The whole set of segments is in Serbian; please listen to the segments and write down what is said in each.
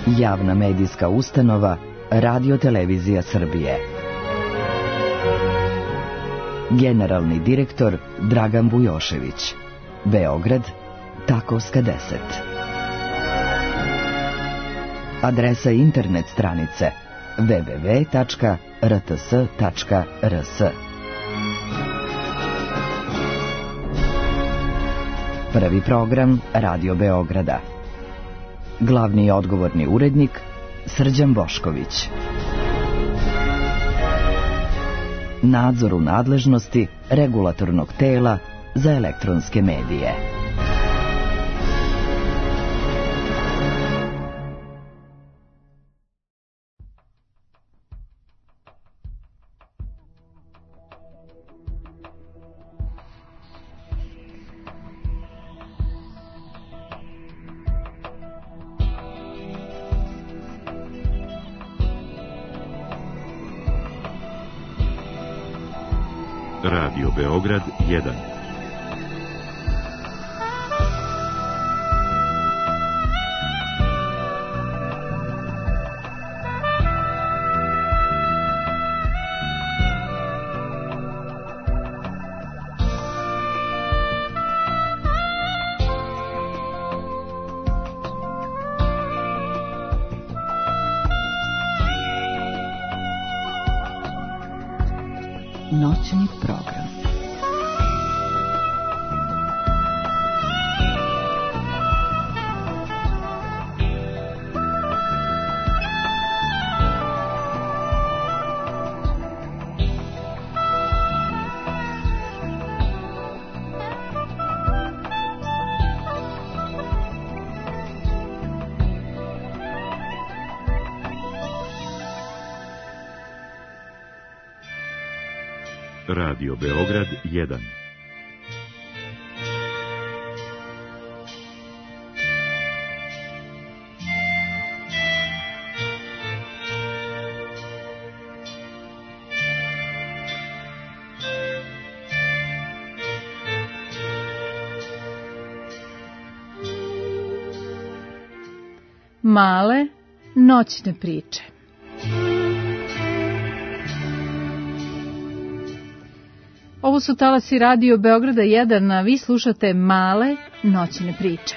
Javna medijska ustanova Radio-televizija Srbije. Generalni direktor Dragan Bujošević. Beograd, Takovska 10. Adresa internet stranice www.rts.rs. Prvi program Radio Beograda. Glavni i odgovorni urednik Srđan Bošković. Nadzor u nadležnosti Regulatornog tela za elektronske medije. Radio Beograd 1. Noćni program. Radio Beograd 1. Male noćne priče. Ovo su talasi Radio Beograda 1, a vi slušate Male noćne priče.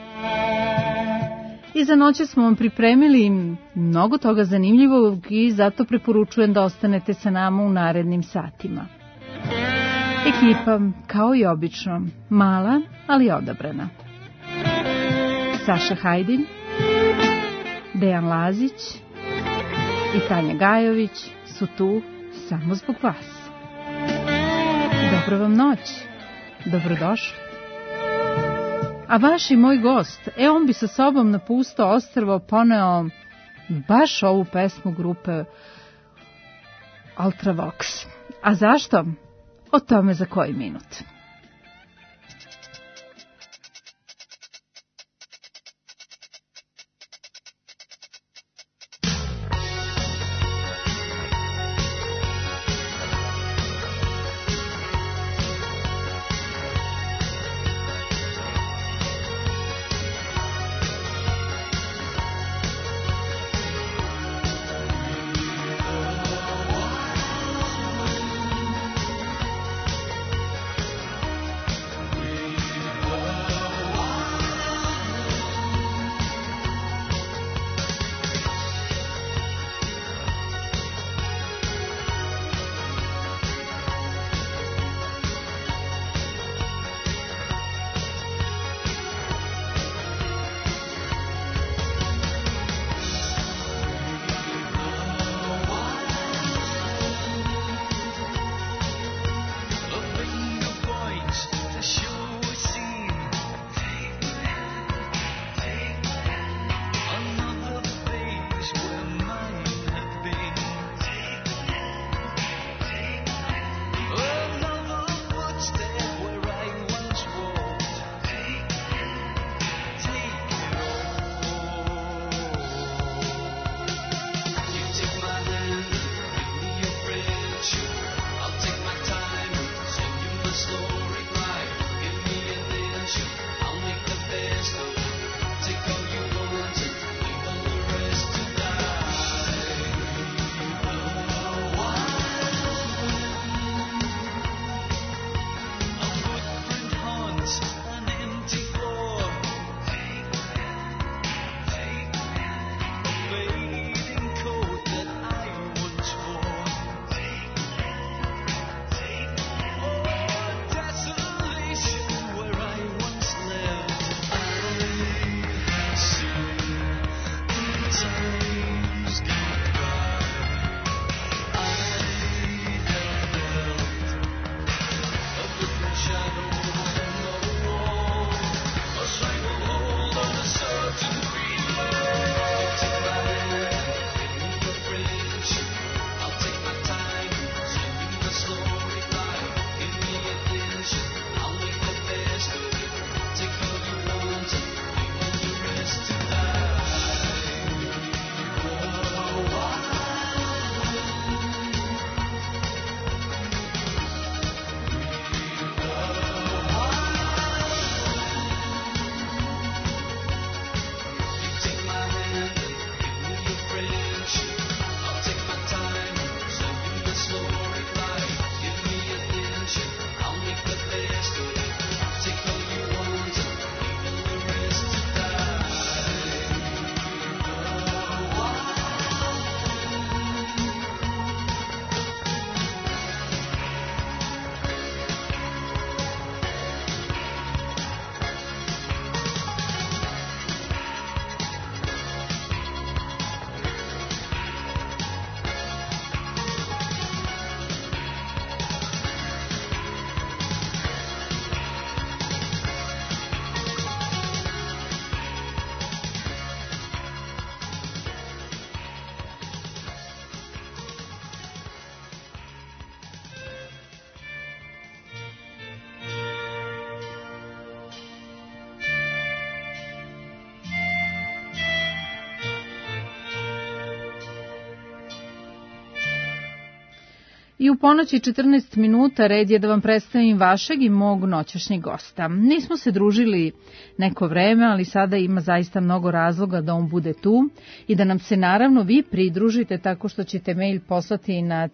I za noće smo vam pripremili mnogo toga zanimljivog i zato preporučujem da ostanete sa nama u narednim satima. Ekipa, kao i obično, mala, ali odabrana. Saša Hajdin, Dejan Lazić i Tanja Gajović su tu samo zbog vas. Dobro vam noć, dobrodošli. A vaš i moj gost, on bi sa sobom na pusto ostrvo poneo baš ovu pesmu grupe Ultravox. A zašto? O tome za koji minut. I u ponoći 14 minuta red je da vam predstavim vašeg i mog noćašnjeg gosta. Nismo se družili neko vreme, ali sada ima zaista mnogo razloga da on bude tu i da nam se naravno vi pridružite tako što ćete mail poslati na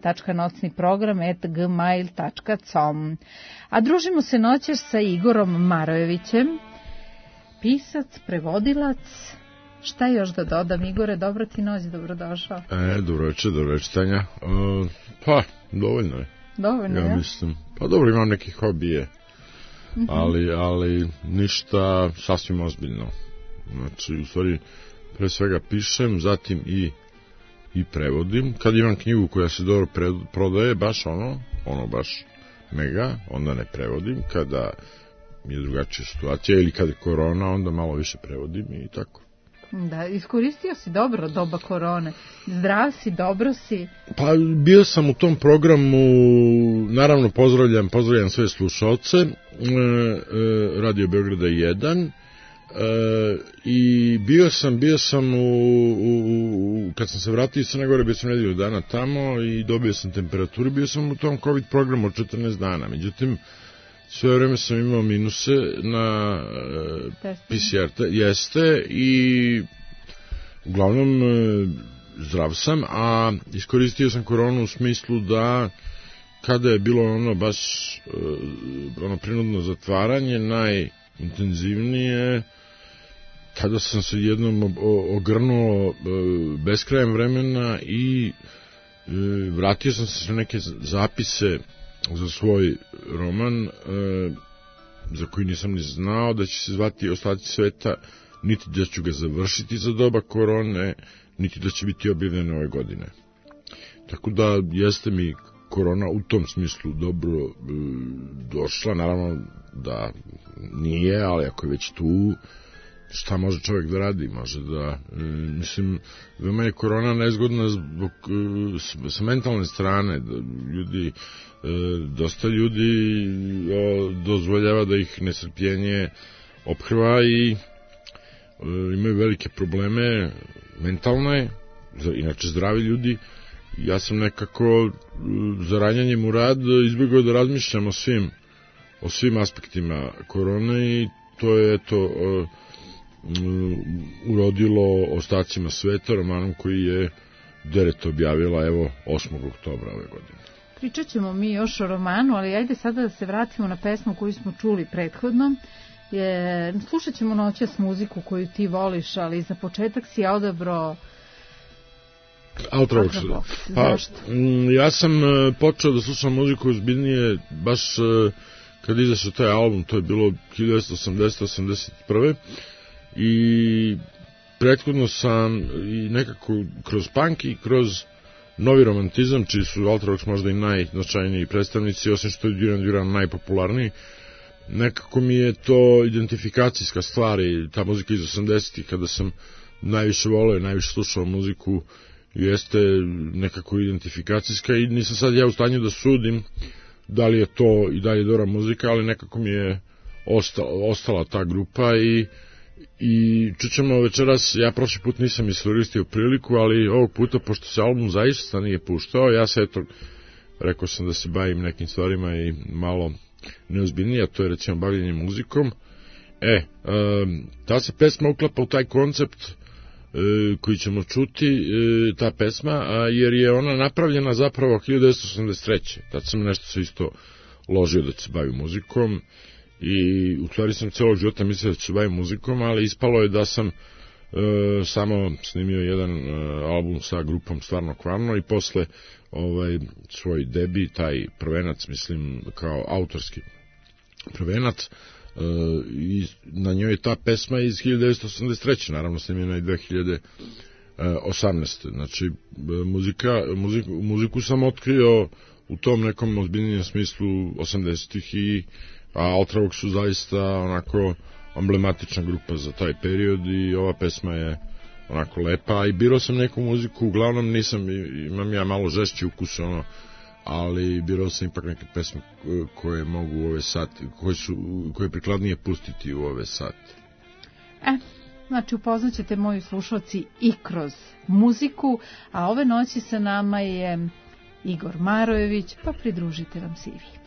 tanja.nocniprogram@gmail.com. A družimo se noćas sa Igorom Marojevićem, pisac, prevodilac. Šta još da dodam, Igore? Dobro ti noć, dobrodošao. Dobro večer, Tanja. Pa, dovoljno je. Dovoljno, ja mislim. Pa dobro, imam neke hobije, ali ništa sasvim ozbiljno. Znači, u stvari, pre svega pišem, zatim i prevodim. Kad imam knjigu koja se dobro prodaje, baš ono baš mega, onda ne prevodim. Kada je drugačija situacija ili kada je korona, onda malo više prevodim i tako. Da, iskoristio si dobro doba korone. Zdrav si, dobro si. Pa bio sam u tom programu, naravno pozdravljam sve slušalce, Radio Beograda 1, i bio sam kad sam se vratio iz Crne Gore, bio sam nedelju dana tamo i dobio sam temperaturu, bio sam u tom COVID programu od 14 dana, međutim, sve vreme sam imao minuse na PCR jeste i uglavnom zdrav sam, a iskoristio sam koronu u smislu da kada je bilo baš prinudno zatvaranje najintenzivnije, tada sam se jednom ogrnuo beskrajem vremena i vratio sam se na neke zapise za svoj roman, za koji nisam ni znao da će se zvati Ostaci sveta, niti da ću ga završiti za doba korone, niti da će biti objavljeno ove godine. Tako da jeste mi korona u tom smislu dobro došla, naravno da nije, ali ako je već tu, šta može čovjek da radi? Može da, mislim, veoma je korona nezgodna zbog, sa mentalne strane, dosta ljudi dozvoljava da ih nestrpljenje ophrva i imaju velike probleme mentalne, inače zdravi ljudi. Ja sam nekako za ranjanjem u rad izbjegao da razmišljam o svim aspektima korone i to je urodilo Ostacima sveta, romanom koji je Deret objavila 8. oktobra ove godine. Pričat ćemo mi još o romanu, ali ajde sada da se vratimo na pesmu koju smo čuli prethodno. Slušat ćemo noćas muziku koju ti voliš, ali za početak si je odabrao Ultravox. Pa, ja sam počeo da slušam muziku ozbiljnije baš kad izašao taj album, to je bilo 1980-81. I prethodno sam i nekako kroz punk i kroz novi romantizam, čiji su Ultravox možda i najznačajniji predstavnici, osim što je Duran Duran najpopularniji, nekako mi je to identifikacijska stvar i ta muzika iz 80-ih, kada sam najviše voleo i najviše slušao muziku, jeste nekako identifikacijska i nisam sad ja u stanju da sudim da li je to i dalje dobra muzika, ali nekako mi je ostala ta grupa i čućemo večeras, ja prošli put nisam iskoristio priliku, ali ovog puta, pošto se album zaista nije puštao, ja se rekao sam da se bavim nekim stvarima i malo neozbiljnije, a to je recimo bavljenje muzikom. Ta se pesma uklapa u taj koncept koji ćemo čuti, ta pesma, jer je ona napravljena zapravo 1983. Tad sam nešto se isto ložio da se bavim muzikom i u stvari sam celog života mislio da ću se bavim muzikom, ali ispalo je da sam samo snimio jedan album sa grupom Stvarno Kvarno i posle svoj debi, taj prvenac, mislim kao autorski prvenac, i na njoj je ta pesma iz 1983. naravno snimljena i 2018. Znači muziku sam otkrio u tom nekom ozbiljnijem smislu 80-ih a Ultravox su zaista onako emblematična grupa za taj period i ova pesma je onako lepa i birao sam neku muziku, uglavnom imam ja malo žešći ukus, ali birao sam ipak neke pesme koje mogu u ove sati, koje je prikladnije pustiti u ove sati. Znači upoznaćete moji slušalci i kroz muziku, a ove noći sa nama je Igor Marojević, pa pridružite vam se i vi.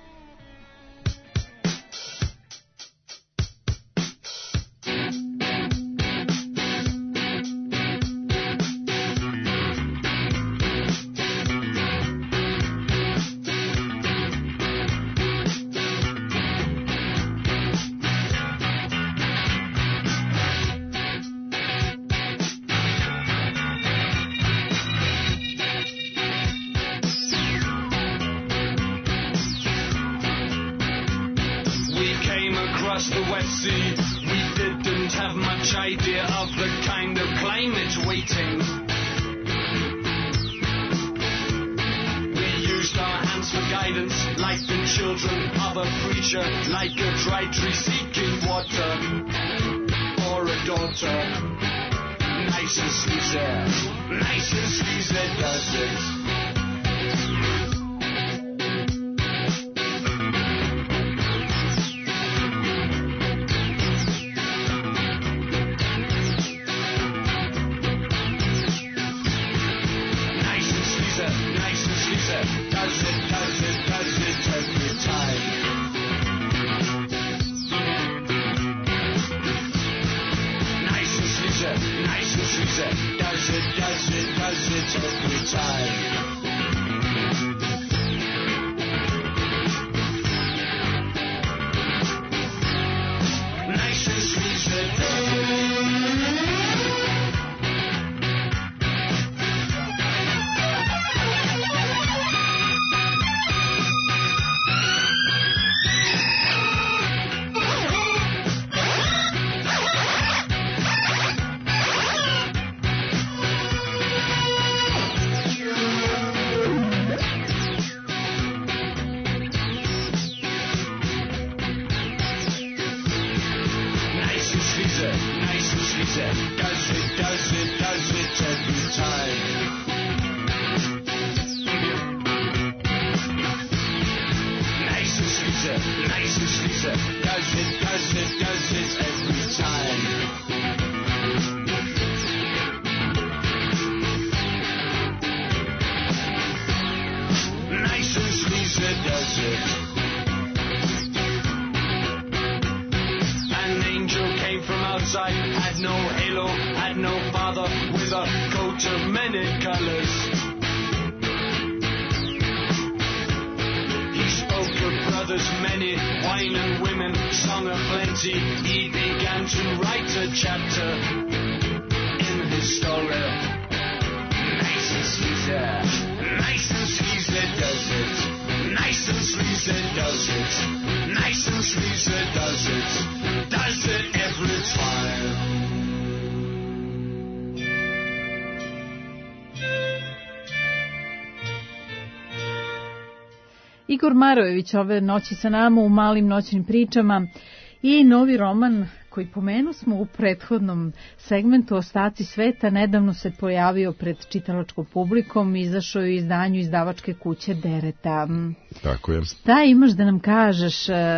Igor Marojević ove noći sa nama u malim noćnim pričama i novi roman koji pomenu smo u prethodnom segmentu Ostaci sveta, nedavno se pojavio pred čitalačkom publikom, izašao je u izdanju izdavačke kuće Dereta. Tako je. Šta imaš da nam kažeš?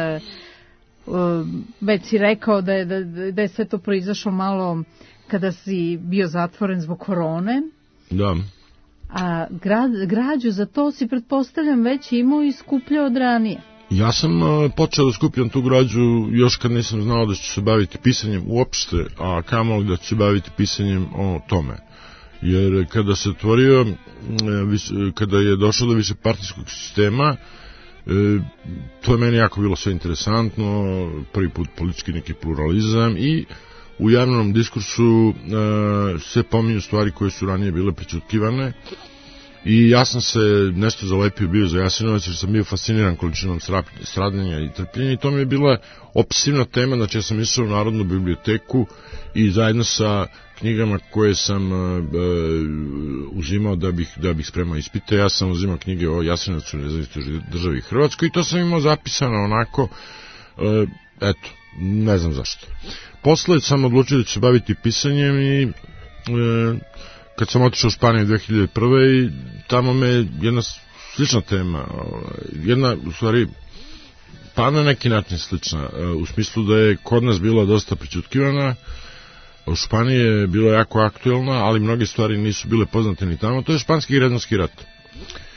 Već si rekao da je sve to proizašlo malo kada si bio zatvoren zbog korone. Da. A građu za to si, pretpostavljam, već imao i skupljao od ranije. Ja sam počeo da skupljam tu građu još kad nisam znao da ću se baviti pisanjem uopšte, a kamoli da ću se baviti pisanjem o tome. Jer kada se otvorio, kada je došlo do višepartijskog sistema, to je meni jako bilo sve interesantno, prvi put politički neki pluralizam i u javnom diskursu se pominju stvari koje su ranije bile prećutkivane i ja sam se nešto zalepio bio za Jasenovac jer sam bio fasciniran količinom stradanja i trpljenja i to mi je bila opsesivna tema, znači ja sam išao u Narodnu biblioteku i zajedno sa knjigama koje sam uzimao da bih spremao ispite, ja sam uzimao knjige o Jasenovcu, Nezavisnoj državi Hrvatskoj i to sam imao zapisano onako, eto, ne znam zašto. Posle sam odlučio da ću se baviti pisanjem i kad sam otišao u Španiju 2001. i tamo me jedna slična tema, jedna u stvari pa na neki način slična, u smislu da je kod nas bila dosta prećutkivana, u Španiji je bilo jako aktuelna, ali mnoge stvari nisu bile poznate ni tamo, to je španski građanski rat.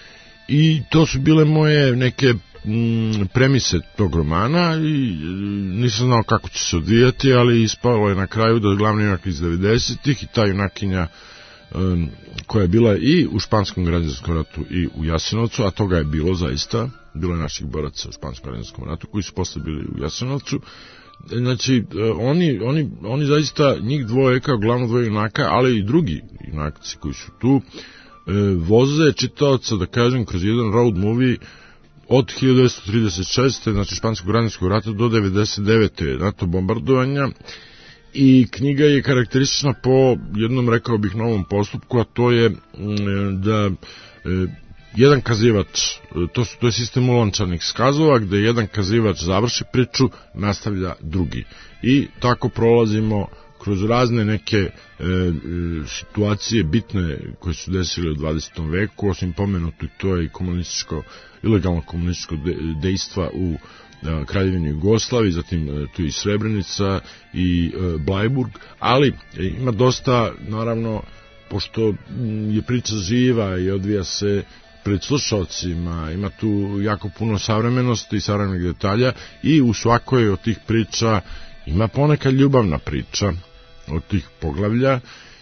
I to su bile moje neke premise tog romana i nisam znao kako će se odvijati, ali ispalo je na kraju da glavni junak iz 90-ih i ta junakinja koja je bila i u Španskom građanskom ratu i u Jasenovcu, a toga je bilo zaista, bilo je naših boraca u Španskom građanskom ratu koji su posle bili u Jasenovcu. Znači, oni zaista, njih dvoje kao glavno dvoje junaka, ali i drugi junaci koji su tu, voze čitaoca, da kažem, kroz jedan road movie od 1936. znači Španskog građanskog rata do 99. NATO bombardovanja, i knjiga je karakteristična po jednom, rekao bih, novom postupku, a to je da jedan kazivač, to je sistem ulančanih skazova, gde jedan kazivač završi priču, nastavlja drugi. I tako prolazimo kroz razne neke situacije bitne koje su desile u 20. veku, osim pomenuto to je i ilegalno komunističko dejstva u Kraljevini Jugoslaviji, zatim tu i Srebrenica i Blajburg, ali ima dosta, naravno, pošto je priča živa i odvija se pred slušalcima, ima tu jako puno savremenosti i savremenih detalja, i u svakoj od tih priča ima ponekad ljubavna priča od tih poglavlja,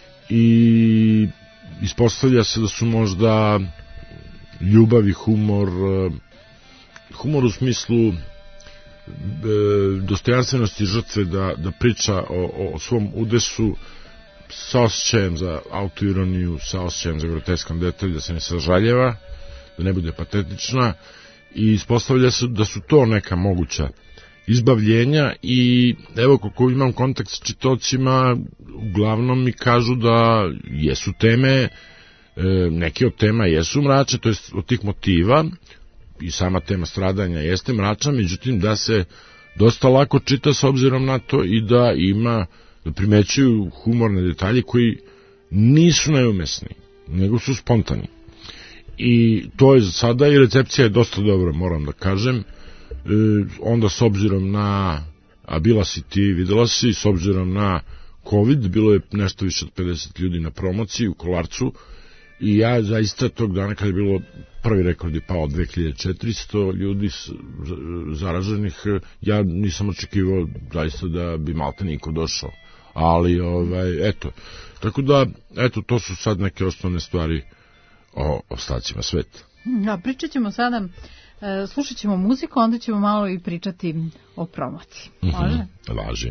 i ispostavlja se da su možda ljubav i humor u smislu dostojanstvenosti žrtve, da priča o svom udesu sa osjećajem za autoironiju, sa osjećajem za groteskan detalj, da se ne sažaljeva, da ne bude patetična, i ispostavlja se da su to neka moguća izbavljenja. I evo, kako imam kontakt s čitocima, uglavnom mi kažu da jesu teme, neke od tema jesu mračne, to je od tih motiva, i sama tema stradanja jeste mračna, međutim da se dosta lako čita s obzirom na to i da primećuju humorne detalje koji nisu neumesni, nego su spontani. I to je za sada, i recepcija je dosta dobra, moram da kažem. Onda s obzirom na, a bila si ti, videla si, s obzirom na COVID, bilo je nešto više od 50 ljudi na promociji u Kolarcu, i ja zaista tog dana, kada je bilo prvi rekord je pao 2400 ljudi zaraženih, ja nisam očekivao zaista da bi malte niko došao, ali eto, tako da, eto, to su sad neke osnovne stvari o ostacima sveta. Pričat ćemo sada, slušat ćemo muziku, onda ćemo malo i pričati o promociji. Može? Važi.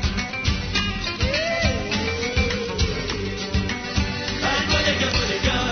Go!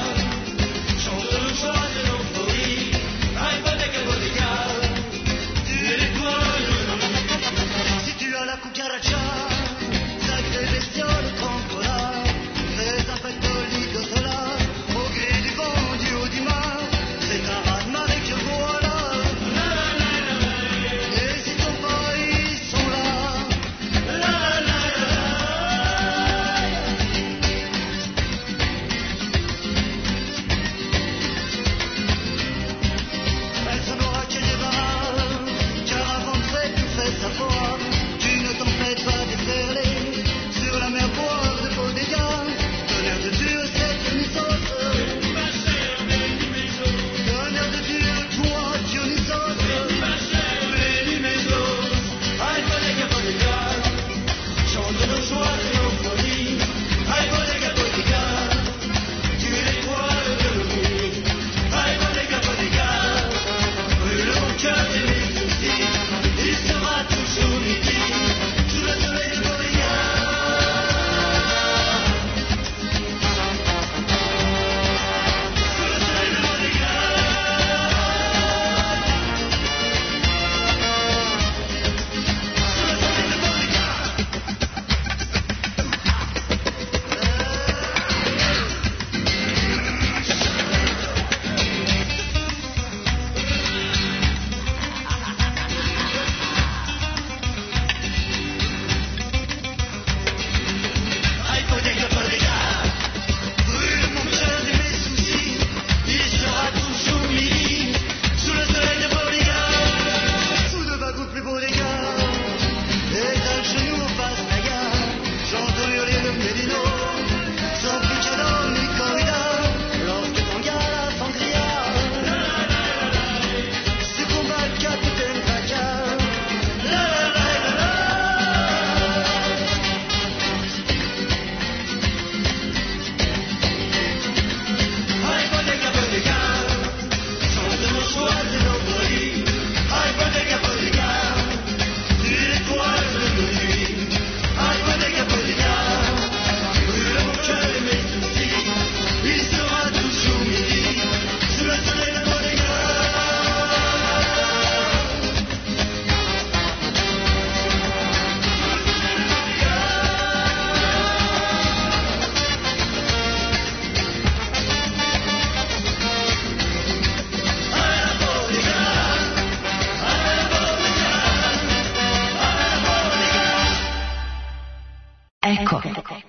Eko.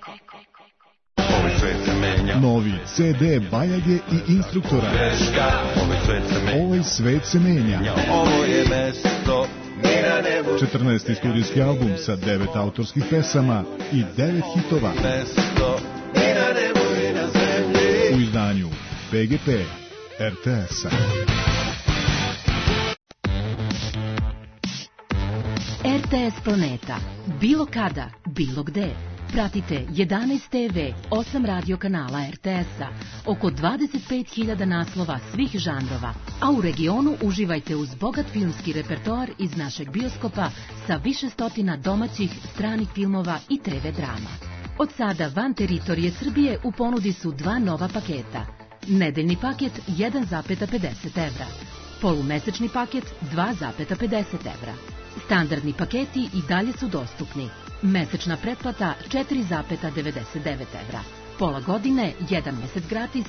Novi CD Bajage i Instruktora. Ovaj svet se menja. 14. studijski album sa 9 autorskih pesama i 9 hitova. U izdanju PGP RTS-a. RTS Planeta. Bilo kada, bilo gde. Pratite 11 TV, 8 radio kanala RTS-a, oko 25.000 naslova svih žanrova, a u regionu uživajte uz bogat filmski repertoar iz našeg bioskopa sa više stotina domaćih, stranih filmova i TV drama. Od sada van teritorije Srbije u ponudi su 2 nova paketa. Nedeljni paket 1,50 evra, polumesečni paket 2,50 evra. Standardni paketi i dalje su dostupni. Mesečna pretplata 4,99 evra. Pola godine, 1 mesec gratis,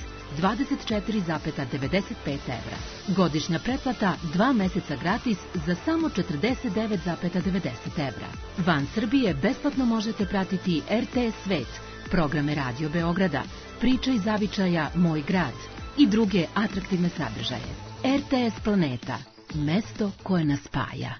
24,95 evra. Godišnja pretplata 2 meseca gratis za samo 49,90 evra. Van Srbije besplatno možete pratiti RTS Svet, programe Radio Beograda, Priče iz zavičaja Moj grad i druge atraktivne sadržaje. RTS Planeta, mesto koje nas spaja.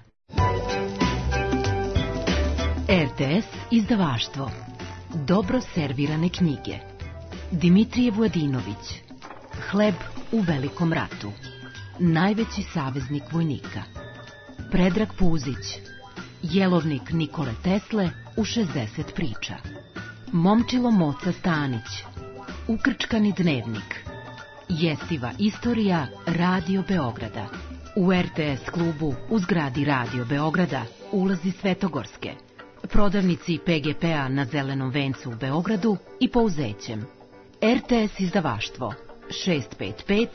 RTS izdavaštvo. Dobro servirane knjige. Dimitrije Vujadinović. Hleb u velikom ratu. Najveći saveznik vojnika. Predrag Puzić. Jelovnik Nikole Tesle u 60 priča. Momčilo Moca Stanić. Ukrčkani dnevnik. Jestiva istorija Radio Beograda. U RTS klubu u zgradi Radio Beograda, ulazi Svetogorske. Prodavnici PGP-a na Zelenom vencu u Beogradu i Pouzećem. RTS izdavaštvo 655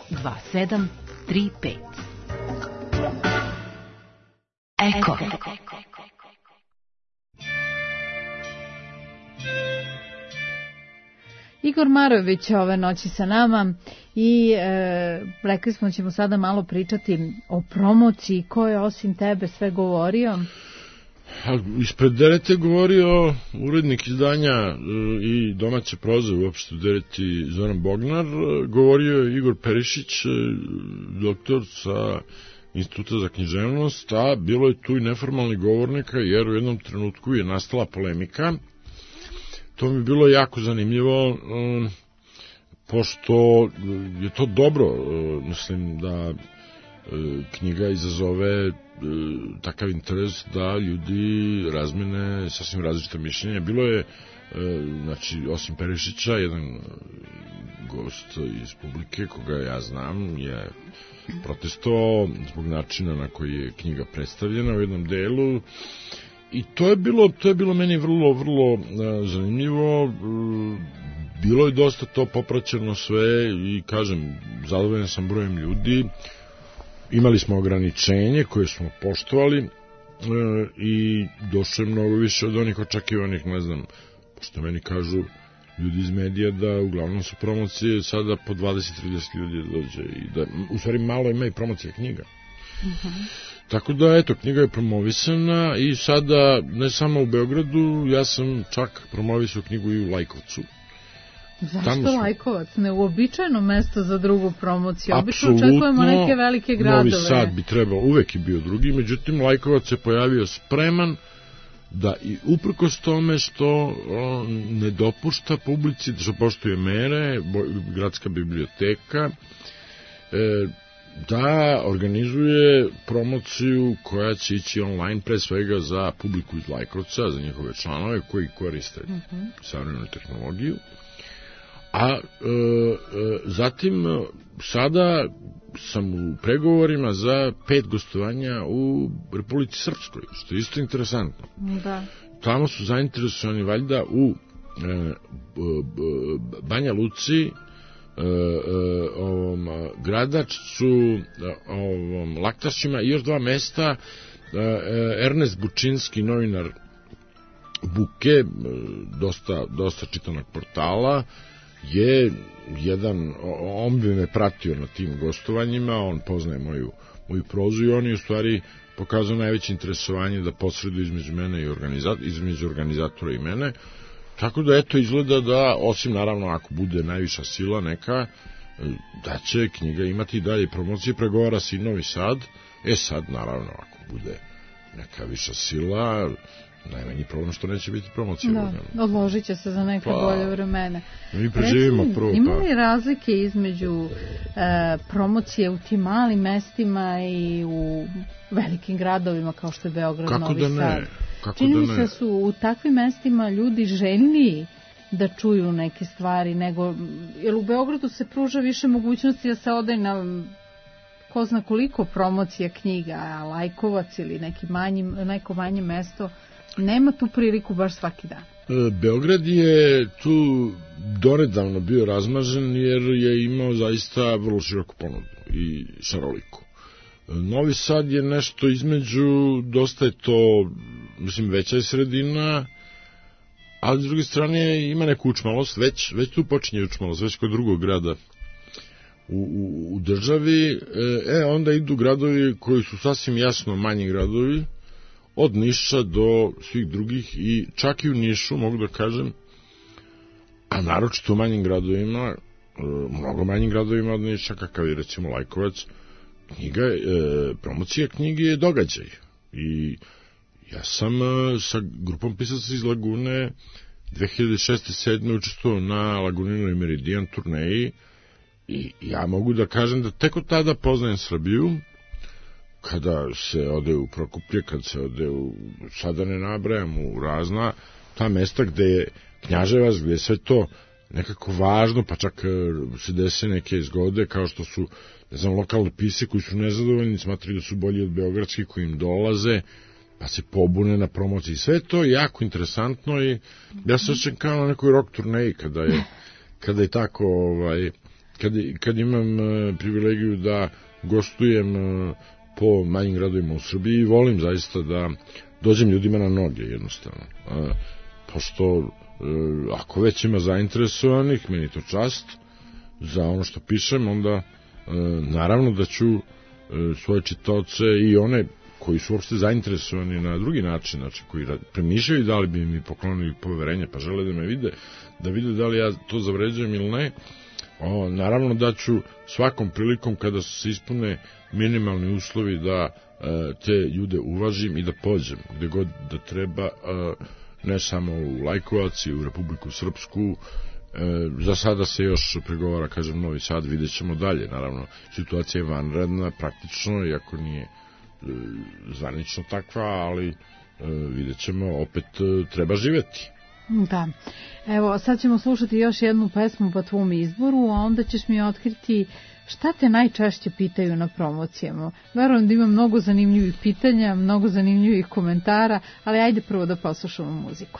2735. Eko. Igor Marović ove noći sa nama i rekli smo ćemo sada malo pričati o promociji. Ko je osim tebe sve govorio? Ispred Derete govorio urednik izdanja i domaće proze uopšte Dereti Zoran Bognar, govorio je Igor Perišić, doktor sa Instituta za književnost, a bilo je tu i neformalnih govornika jer u jednom trenutku je nastala polemika. To mi je bilo jako zanimljivo, pošto je to dobro, mislim da knjiga izazove takav interes da ljudi razmene sasvim različite mišljenja. Bilo je, znači, osim Perišića, jedan gost iz publike, koga ja znam, je protestovao zbog načina na koji je knjiga predstavljena u jednom delu. I to je bilo meni vrlo zanimljivo. Bilo je dosta to popraćeno sve i, kažem, zadovoljan sam brojem ljudi. Imali smo ograničenje koje smo poštovali i došlo je mnogo više od onih očekivanih, ne znam, pošto meni kažu ljudi iz medija da uglavnom su promocije sada po 20-30 ljudi dođe i da u stvari malo ima i promocija knjiga. Tako da, eto, knjiga je promovisana i sada, ne samo u Beogradu, ja sam čak promovisao knjigu i u Lajkovcu. Zašto Lajkovac? Neuobičajeno mesto za drugu promociju. Obično očekujemo neke velike gradove. Novi Sad bi trebao, uvek je bio drugi, međutim Lajkovac se pojavio spreman da i uprkos tome što ne dopušta publici, što poštuje mere, gradska biblioteka, da organizuje promociju koja će ići online, pre svega za publiku iz Lajkovca, za njihove članove koji koriste savremenu tehnologiju. A zatim sada sam u pregovorima za 5 gostovanja u Republici Srpskoj, što je isto interesantno. Da. Tamo su zainteresovani valjda u Banja Luci, Gradačcu, Laktašima i još 2 mesta. Ernest Bučinski, novinar Buke, dosta čitanog portala, je jedan, on bi me pratio na tim gostovanjima, on poznaje moju prozu i on je u stvari pokazao najveće interesovanje da posredu između mene i između organizatora i mene, tako da eto izgleda da, osim naravno ako bude najviša sila neka, da će knjiga imati dalje promocije, pregovara se i Novi Sad. Sad naravno ako bude neka viša sila, najmanji problem što neće biti promocija. Da, odložit će se za neke bolje vremena. Mi preživimo prvo. Ima li razlike između promocije u tim malim mestima i u velikim gradovima kao što je Beograd, Novi Sad? Čini mi se da su u takvim mestima ljudi željniji da čuju neke stvari, nego, jer u Beogradu se pruža više mogućnosti da se ode na ko zna koliko promocija knjiga, a Lajkovac ili neko manje mesto nema tu priliku baš svaki dan. Beograd je tu donedavno bio razmažen jer je imao zaista vrlo široku ponudu i šaroliku. Novi Sad je nešto između, dosta je to, mislim, veća je sredina, ali s druge strane ima neku učmalost, već tu počinje učmalost, već kod drugog grada u državi, onda idu gradovi koji su sasvim jasno manji gradovi, od Niša do svih drugih i čak i u Nišu, mogu da kažem, a naročito u manjim gradovima, mnogo manjim gradovima od Niša, kakav je recimo Lajkovac, promocija knjige je događaj. I ja sam sa grupom pisaca iz Lagune 2006-2007 učestvovao na Laguninoj Meridijan turneji i ja mogu da kažem da tek od tada poznajem Srbiju, kada se ode u Prokuplje, kada se ode sada ne nabrajam, u razna ta mesta gde je Knjaževac, gde je sve to nekako važno, pa čak se dese neke zgode kao što su, ne znam, lokalni pisci koji su nezadovoljni, smatraju da su bolji od beogradskih koji im dolaze, pa se pobune na promociji. Sve to je jako interesantno i ja se osjećam kao na nekoj rock turneji kada je tako, kad imam privilegiju da gostujem po manjim gradovima u Srbiji i volim zaista da dođem ljudima na noge jednostavno. Pošto ako već ima zainteresovanih, meni to čast za ono što pišem, onda naravno da ću svoje čitaoce i one koji su uopšte zainteresovani na drugi način, znači koji premišljaju da li bi mi poklonili poverenje, pa žele da me vide, da vide da li ja to zavređujem ili ne. Naravno da ću svakom prilikom kada se ispune minimalni uslovi da te ljude uvažim i da pođem gde god da treba, ne samo u Lajkovac i u Republiku Srpsku. Za sada se još pregovara, kažem, Novi Sad, vidjet ćemo dalje. Naravno, situacija je vanredna praktično, iako nije zvanično takva, ali vidjet ćemo, opet treba živeti. Da. Evo, sad ćemo slušati još jednu pesmu po tvom izboru, a onda ćeš mi otkriti šta te najčešće pitaju na promocijama. Verujem da ima mnogo zanimljivih pitanja, mnogo zanimljivih komentara, ali ajde prvo da poslušamo muziku.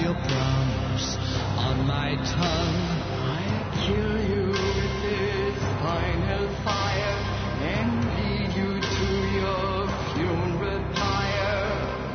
your promise on my tongue. I'll kill you with this final fire and lead you to your funeral pyre.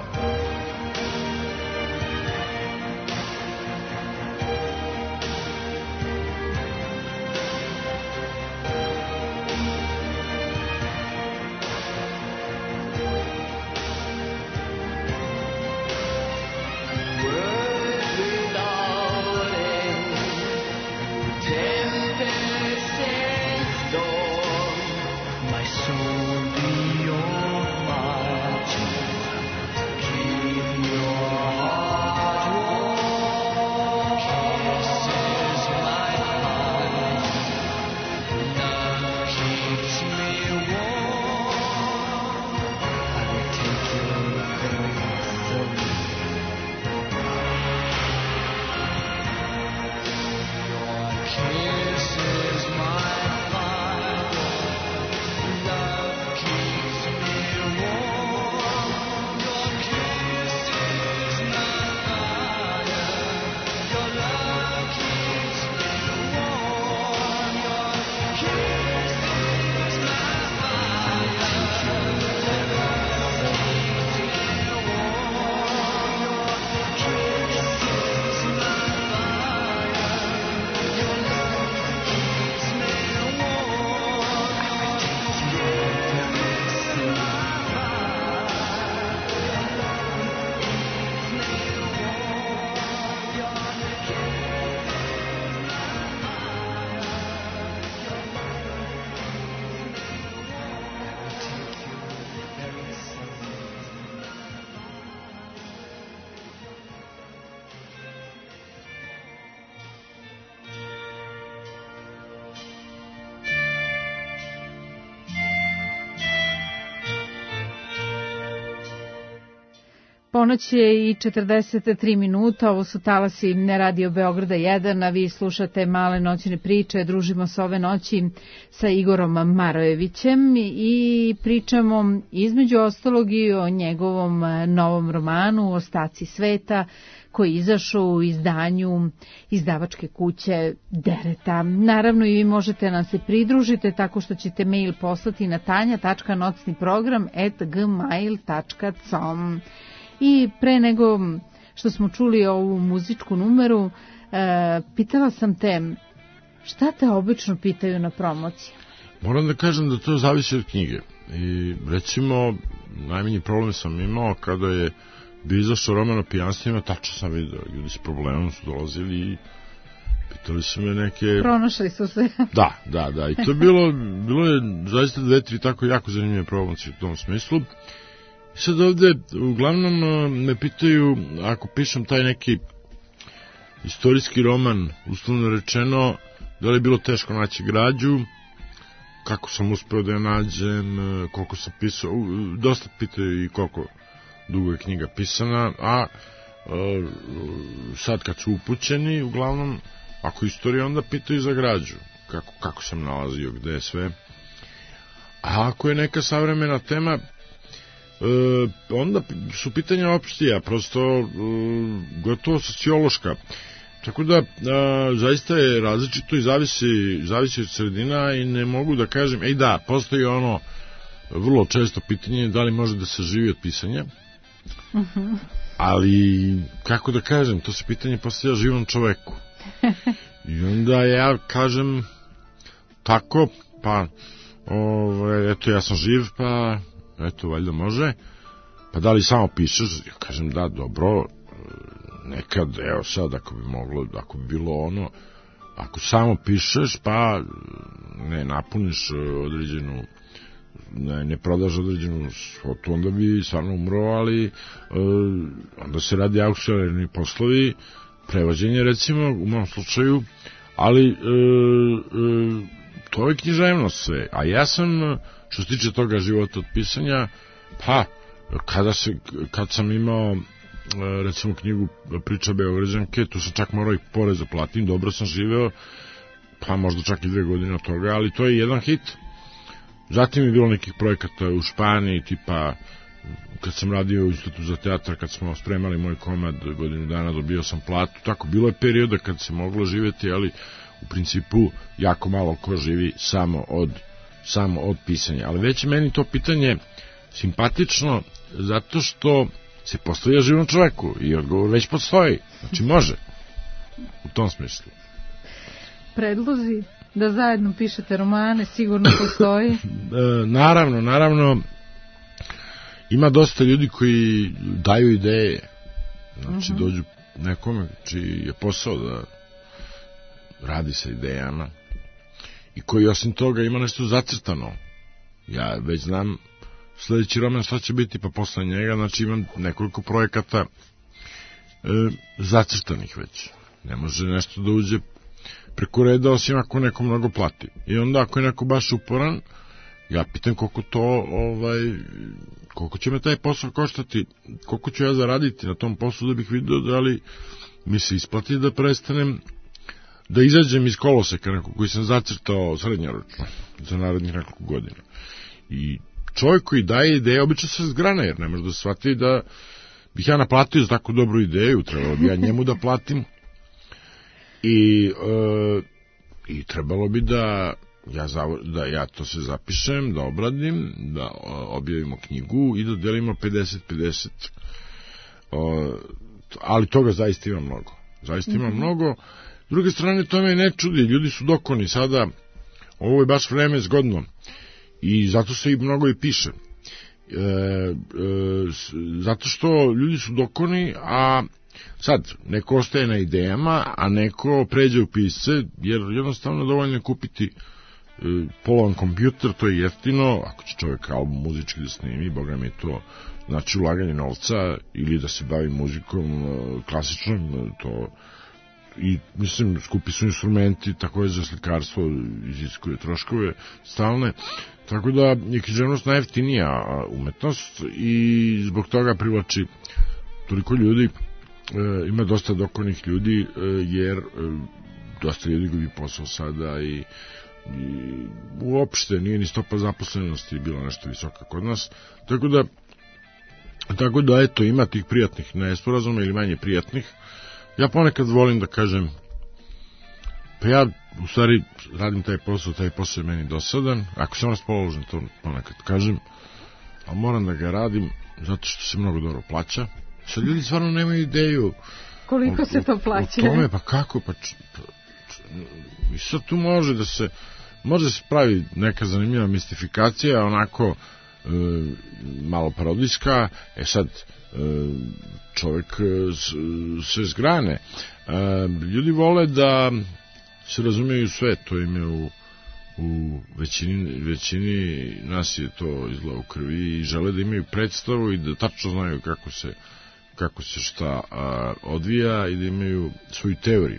Ponoć je i 43 minuta, ovo su talasi Radio Beograda 1, a vi slušate Male noćne priče, družimo se ove noći sa Igorom Marojevićem i pričamo između ostalog i o njegovom novom romanu Ostaci sveta, koji je izašao u izdanju izdavačke kuće Dereta. Naravno i vi možete nam se pridružiti tako što ćete mail poslati na tanja.nocniprogram@gmail.com. I pre nego što smo čuli ovu muzičku numeru, pitala sam te, šta te obično pitaju na promociji? Moram da kažem da to zavisi od knjige. I recimo, najmanji problem sam imao kada je bio izašao roman o pijanstvima, tačno sam vidio, ljudi s problemom su dolazili i pitali su me neke... Pronašli su se. Da, i to je bilo je zaista 2-3 tako jako zanimljive promocije u tom smislu. I sad ovde uglavnom me pitaju, ako pišem taj neki istorijski roman, uslovno rečeno, da li je bilo teško naći građu, kako sam uspeo da je nađem, koliko sam pisao, dosta pitaju i koliko dugo je knjiga pisana, a sad kad su upućeni, uglavnom, ako istorija, onda pitaju za građu, kako sam nalazio, gde je sve. A ako je neka savremena tema, onda su pitanja opštija, prosto gotovo sociološka. Tako da zaista je različito i zavisi od sredina i ne mogu da kažem, da, postoji ono vrlo često pitanje da li može da se živi od pisanja, ali kako da kažem, to se pitanje postavlja živom čoveku. I onda ja kažem tako, pa eto ja sam živ, pa eto valjda može, pa da li samo pišeš? Ja kažem da, dobro, nekad, evo sad ako bi moglo, ako bi bilo ono, ako samo pišeš pa ne napuniš određenu, ne prodaš određenu svotu, onda bi stvarno umro, ali onda se radi aukcionarni poslovi, prevođenje recimo u mom slučaju, ali to je književnost sve, a ja sam, što se tiče toga života od pisanja, pa kad sam imao recimo knjigu Priča Beograđanke, tu sam čak morao i porez da platim, dobro sam živeo, pa možda čak i 2 godine od toga, ali to je jedan hit. Zatim je bilo nekih projekata u Španiji, tipa kad sam radio u Institutu za teatr, kad smo spremali moj komad, godinu dana dobio sam platu, tako, bilo je perioda kad se moglo živjeti, ali u principu jako malo ko živi samo od pisanja. Ali već je meni to pitanje simpatično, zato što se postavlja živom čoveku i odgovor već postoji, znači može, u tom smislu. Predlozi da zajedno pišete romane sigurno postoji? Naravno, ima dosta ljudi koji daju ideje, znači dođu nekome čiji je posao da radi sa idejama i koji osim toga ima nešto zacrtano. Ja već znam sledeći roman šta će biti, pa posle njega, znači imam nekoliko projekata zacrtanih već. Ne može nešto da uđe preko reda, osim ako neko mnogo plati. I onda ako je neko baš uporan, ja pitam koliko će me taj posao koštati, koliko ću ja zaraditi na tom poslu da bih vidio da li mi se isplati da prestanem, da izađem iz koloseka nekog koji sam zacrtao srednjoročno za narednih nekoliko godina. I čovjek koji daje ideje obično se zgrane, jer ne može da shvati da bih ja naplatio za tako dobru ideju, trebalo bi ja njemu da platim i trebalo bi da ja to se zapišem, da obradim, da objavimo knjigu i da delimo 50-50. Ali toga zaista ima mnogo. S druge strane, to me ne čudi, ljudi su dokoni sada, ovo je baš vreme zgodno i zato se i mnogo i piše. Zato što ljudi su dokoni, a sad, neko ostaje na idejama, a neko pređe u pisce, jer jednostavno dovoljno je kupiti polovan kompjuter, to je jeftino, ako će čovjek album muzički da snimi, boga mi to znači ulaganje novca, ili da se bavi muzikom klasičnom, to i mislim skupi su instrumenti, takođe za slikarstvo iziskuje troškove stalne, tako da je književnost najjeftinija umetnost i zbog toga privlači toliko ljudi. Ima dosta dokonih ljudi, jer dosta ljudi gubi posao sada i uopšte nije ni stopa zaposlenosti bila nešto visoka kod nas, tako da eto, ima tih prijatnih nesporazuma ili manje prijatnih. Ja ponekad volim da kažem, pa ja u stvari radim taj posao je meni dosadan, ako sam raspoložen, to ponekad kažem, a moram da ga radim zato što se mnogo dobro plaća. Sad ljudi stvarno nemaju ideju koliko se to plaća. O tome, pa kako, i sad tu može da se pravi neka zanimljiva mistifikacija, onako malo parodijska, sad čovjek se zgrane. Ljudi vole da se razumiju sve, to im je u većini nas je to izgleda u krvi i žele da imaju predstavu i da tačno znaju kako se šta odvija i da imaju svoju teoriju.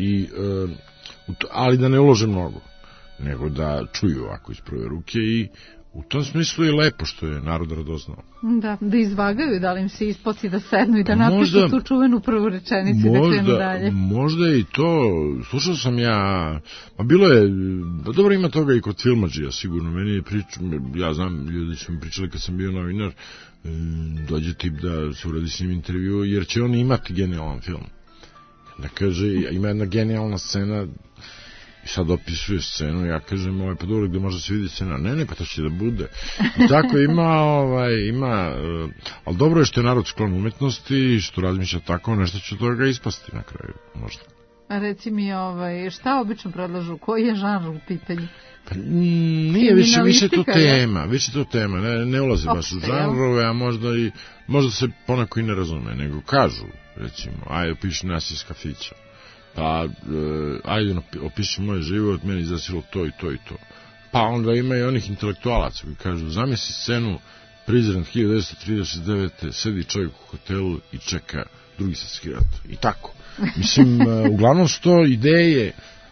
Ali da ne ulože mnogo, nego da čuju ovako iz prve ruke i u tom smislu je lepo što je narod radoznao. Da izvagaju, da li im se ispoci da sednu i da napišu tu čuvenu prvu rečenicu da krenu dalje. Možda i to, slušao sam ja, bilo je, dobro ima toga i kod filmadžija, sigurno, meni je ja znam, ljudi su mi pričali kad sam bio novinar, dođe tip da se uradi s njim intervju, jer će on imati genijalan film. Da kaže, ima jedna genijalna scena, i sad opisuje scenu, ja kažem, pa dobro, gde može se vidi scena, ne, pa to će da bude. I tako ima, ali dobro je što je narod sklon umetnosti i što razmišlja tako, nešto će od toga ispasti na kraju, možda. A reci mi, šta obično predlažu, koji je žanr u pitanju? Pa nije, više to tema, ne ulaze baš u žanrove, a možda se ponako i ne razume, nego kažu, recimo, ajde, piši nas iz kafića. Pa, ajde, opiši moj život, meni zasilo to i to i to. Pa onda ima i onih intelektualaca koji kažu, zamisli scenu, Prizren 1939. sedi čovjek u hotelu i čeka Drugi svjetski rat. I tako. Mislim, uglavnom su to ideje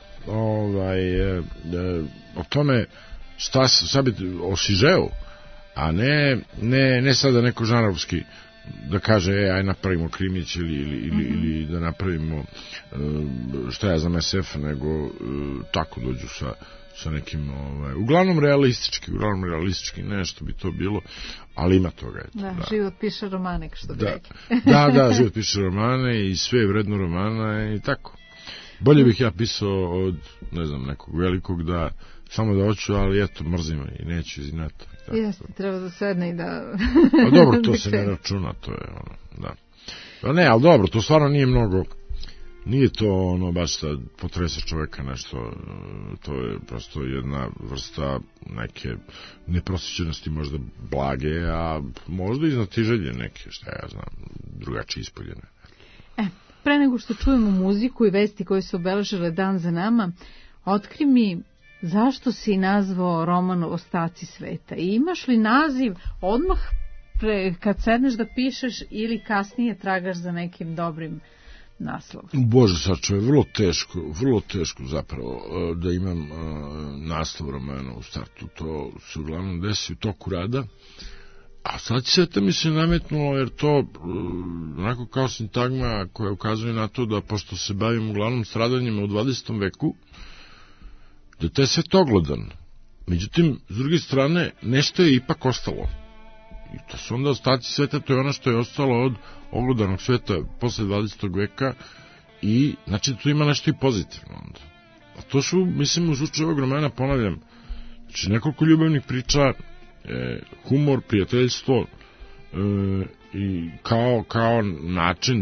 o tome šta bi o Sižeu, a ne sada neko žanrovski da kaže, aj napravimo krimić ili da napravimo šta ja znam SF, nego tako dođu sa nekim, uglavnom realistički nešto bi to bilo, ali ima toga. Eto, da, život piše romane, što bi rekli. Da, život piše romane i sve je vredno romana i tako. Bolje bih ja pisao od, ne znam, nekog velikog da samo da hoću, ali eto, mrzim i neću iz neta. Jeste, treba da sedne i da... A dobro, to se ne računa, to je da. Pa ne, ali dobro, to stvarno nije mnogo, nije to baš da potresa čoveka nešto, to je prosto jedna vrsta neke neprosjećenosti, možda blage, a možda i znatiželje neke, šta ja znam, drugačije ispoljene. Pre nego što čujemo muziku i vesti koje su obeležile dan za nama, otkri mi zašto si nazvao roman Ostaci sveta? I imaš li naziv odmah kad sedneš da pišeš ili kasnije tragaš za nekim dobrim naslovom? Bože sačuvaj, vrlo teško zapravo da imam naslov romana u startu. To se uglavnom desi u toku rada. A sad sveta mi se nametnulo, jer to onako kao sintagma koja ukazuje na to da, pošto se bavim uglavnom stradanjima u 20. veku, da to je svet ogledan. Međutim, s druge strane, nešto je ipak ostalo. I to su onda ostaci sveta, to je ono što je ostalo od ogledanog sveta posle 20. veka i, znači, tu ima nešto i pozitivno onda. A to su, mislim, u slučaju ovog romana, ponavljam, znači, nekoliko ljubavnih priča, humor, prijateljstvo i kao način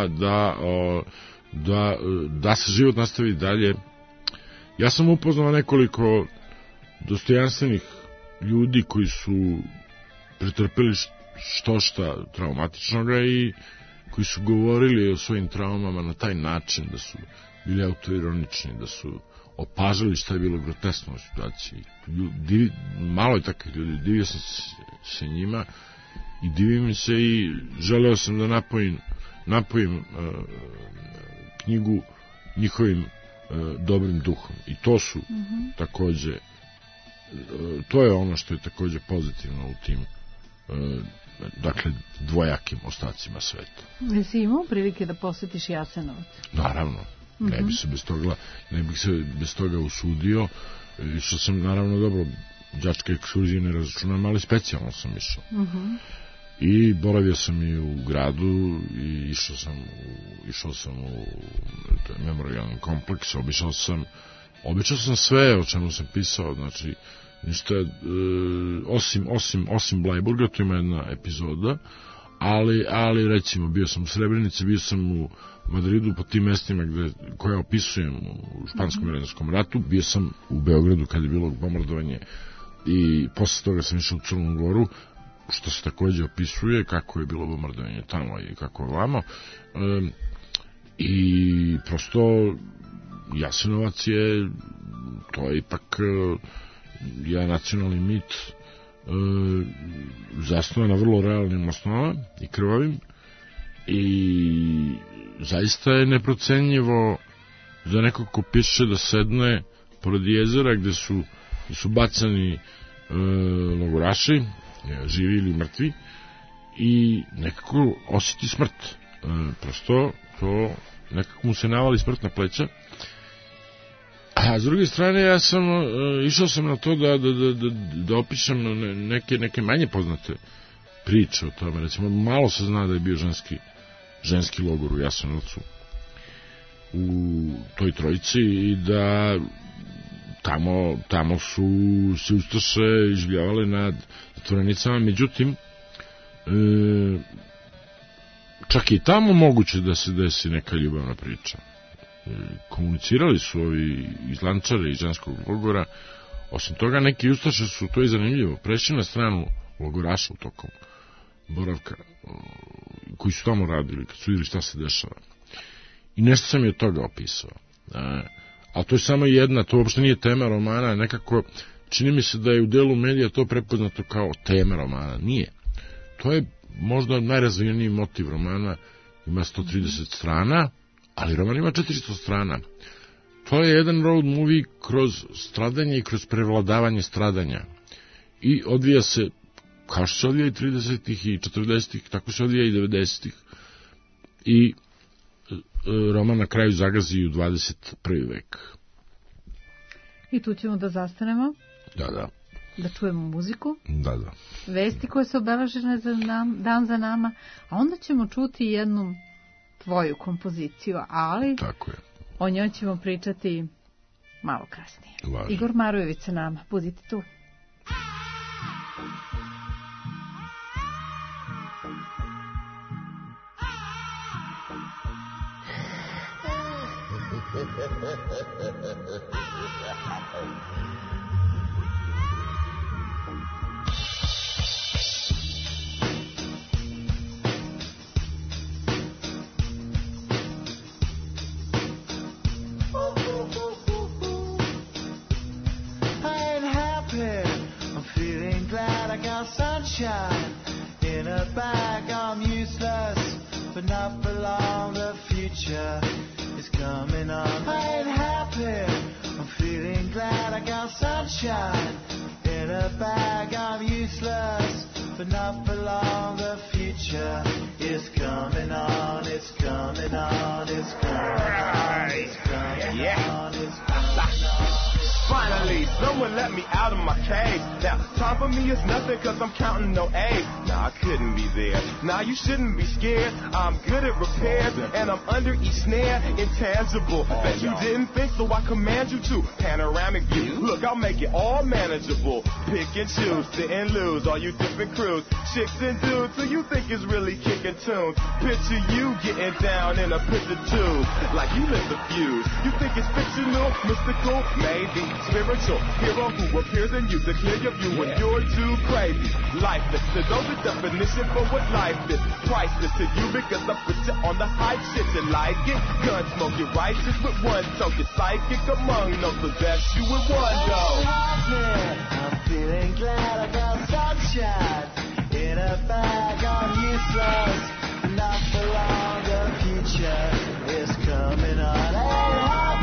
da se život nastavi dalje. Ja sam upoznao nekoliko dostojanstvenih ljudi koji su pretrpeli štošta traumatičnoga i koji su govorili o svojim traumama na taj način da su bili autoironični, da su opažali šta je bilo grotesno u situaciji. Malo je takvih ljudi, divio sam se njima i divim se i želeo sam da napojim knjigu njihovim dobrim duhom. I to su takođe, to je ono što je takođe pozitivno u tim dakle dvojakim ostacima sveta. Jesi imao prilike da posetiš Jasenovac? Naravno. Ne bih se bez toga usudio. Išao sam, naravno, dobro, đačke ekskurzije ne računam, ali specijalno sam išao. I boravio sam i u gradu i išao sam u memorialni kompleks, obišao sam sve o čemu sam pisao, znači ništa, osim Blajburga, to ima jedna epizoda, ali recimo bio sam u Srebrenici, bio sam u Madridu, po tim mestima koje opisujem u Španskom i Renarskom ratu, bio sam u Beogradu kad je bilo bombardovanje i posle toga sam išao u Crnu Goru, što se takođe opisuje kako je bilo bombardovanje tamo i kako je vamo, i prosto Jasenovac to je ipak jedan nacionalni mit zasnovan na vrlo realnim osnovama i krvavim i zaista je neprocenjivo za nekog ko piše da sedne pored jezera gde su bacani logoraši, živi ili mrtvi, i nekako osjeti smrt. Prosto to nekako mu se navali smrt na pleća. A s druge strane, išao sam na to da opišem neke manje poznate priče o tome. Recimo, malo se zna da je bio ženski logor u Jasenovcu u toj trojici i da tamo su se ustaše izživljavale nad zatvorenicama. Međutim, čak i tamo moguće da se desi neka ljubavna priča. Komunicirali su ovi iz Lančare i ženskog logora. Osim toga, neki ustaše su, to je zanimljivo, prešli na stranu logoraša u tokom boravka, koji su tamo radili, kad su vidjeli šta se dešava. I nešto sam je od toga opisao. Ali to je samo jedna, to uopšte nije tema romana, nekako čini mi se da je u delu medija to prepoznato kao tema romana. Nije. To je možda najrazvijeniji motiv romana, ima 130 strana, ali roman ima 400 strana. To je jedan road movie kroz stradanje i kroz prevladavanje stradanja. I odvija se, kao što se odvija i 30-ih i 40-ih, tako se odvija i 90-ih. I roman na kraju zagazi u 21. vek. I tu ćemo da zastanemo. Da. Da čujemo muziku. Da. Vesti koje su obeležene za dan za nama. A onda ćemo čuti jednu tvoju kompoziciju, ali Tako je. o njoj ćemo pričati malo kasnije. Važno. Igor Marujević sa nama. Budite tu. Sunshine in a bag, I'm useless, but not for long. The future is coming on. I ain't happy, I'm feeling glad. I got sunshine in a bag, I'm useless, but not for long. The future is coming on. It's coming on. It's coming on. It's coming on. It's coming on. Finally, someone let me out of my cage. Now, time for me is nothing cause I'm counting no A's. Nah, I couldn't be there. Nah, you shouldn't be scared. I'm good at repairs and I'm under each snare. Intangible. Bet you didn't think, so I command you to. Panoramic view. Look, I'll make it all manageable. Pick and choose, sit and lose. All you different crews, chicks and dudes who you think is really kicking tunes. Picture you getting down in a picture tube. Like you lit the fuse. You think it's fictional, mystical, maybe. Spiritual hero who appears in you to clear your view when you're too crazy. Lifeless, to know the definition for what life is. Priceless to you because I put you on the hype shit. You like it? Gun smoke, you're righteous with one toke. You're psychic among no possess you with one go. I'm feeling glad I got sunshine in a bag. I'm useless, not for long. The future is coming on. I'm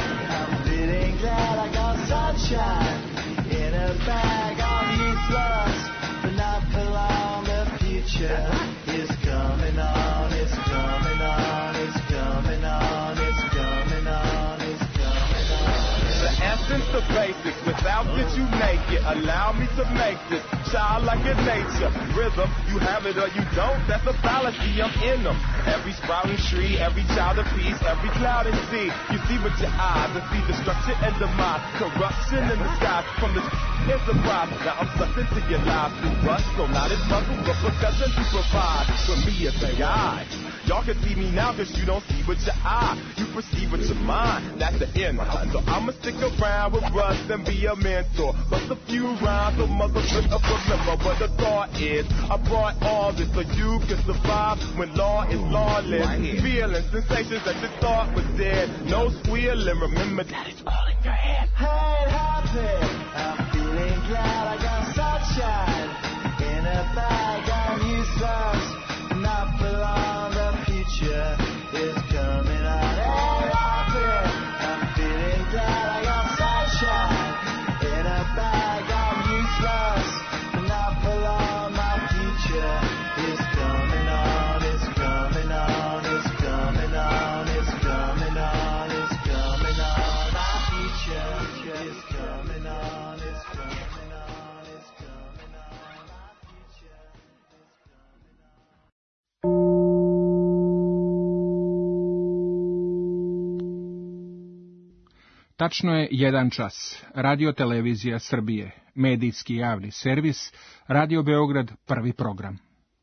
feeling glad I got sunshine in a bag. I'm useless, but not for long. The future is coming on. It's coming on. It's coming on. It's coming on. It's coming on. The essence of basics, without it you naked. Allow me to make this child like a nature. Rhythm, you have it or you don't. That's a fallacy, I'm in them. Every sprouting tree, every child of peace, every cloud and sea. You see with your eyes and see destruction and demise. Corruption in the sky from the enterprise. Now I'm sucked into your lives through rust. So not as muzzle, but percussion to provide. For me it's a guide. Y'all can see me now cause you don't see with your eye. You perceive with your mind. That's the end. So I'ma stick around with Russ and be a mentor. Bust a few rhymes so motherfuckers remember. But the thought is, I brought all this so you can survive when law is lawless. Feeling sensations that you thought was dead. No squealing, remember that it's all in your head. Hey, happy, I'm feeling glad I got sunshine in a bag. I'm useless, not for long. The future is coming on. Hey, happy, I'm feeling glad I got sunshine in a bag. I'm useless, not for long. My future is coming on. It's coming on. It's coming on. It's coming on. It's coming on. My future is coming on. It's coming on. It's coming on. My future is coming on. Tačno je 1 čas. Radio televizija Srbije, medijski javni servis, Radio Beograd, prvi program.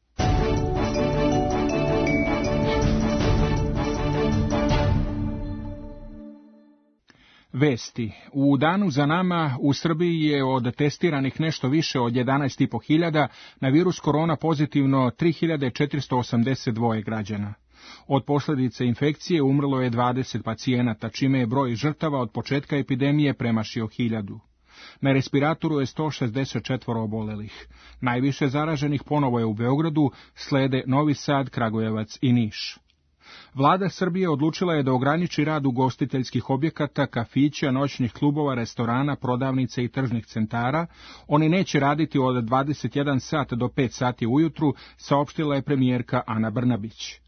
Vesti. U danu za nama u Srbiji je od testiranih nešto više od 11.500 na virus korona pozitivno 3.482 građana. Od posljedice infekcije umrlo je 20 pacijenata, čime je broj žrtava od početka epidemije premašio 1000. Na respiratoru je 164 obolelih. Najviše zaraženih ponovo je u Beogradu, slede Novi Sad, Kragujevac i Niš. Vlada Srbije odlučila je da ograniči rad ugostiteljskih objekata, kafića, noćnih klubova, restorana, prodavnica i tržnih centara. Oni neće raditi od 21 sat do 5 sati ujutru, saopštila je premijerka Ana Brnabić.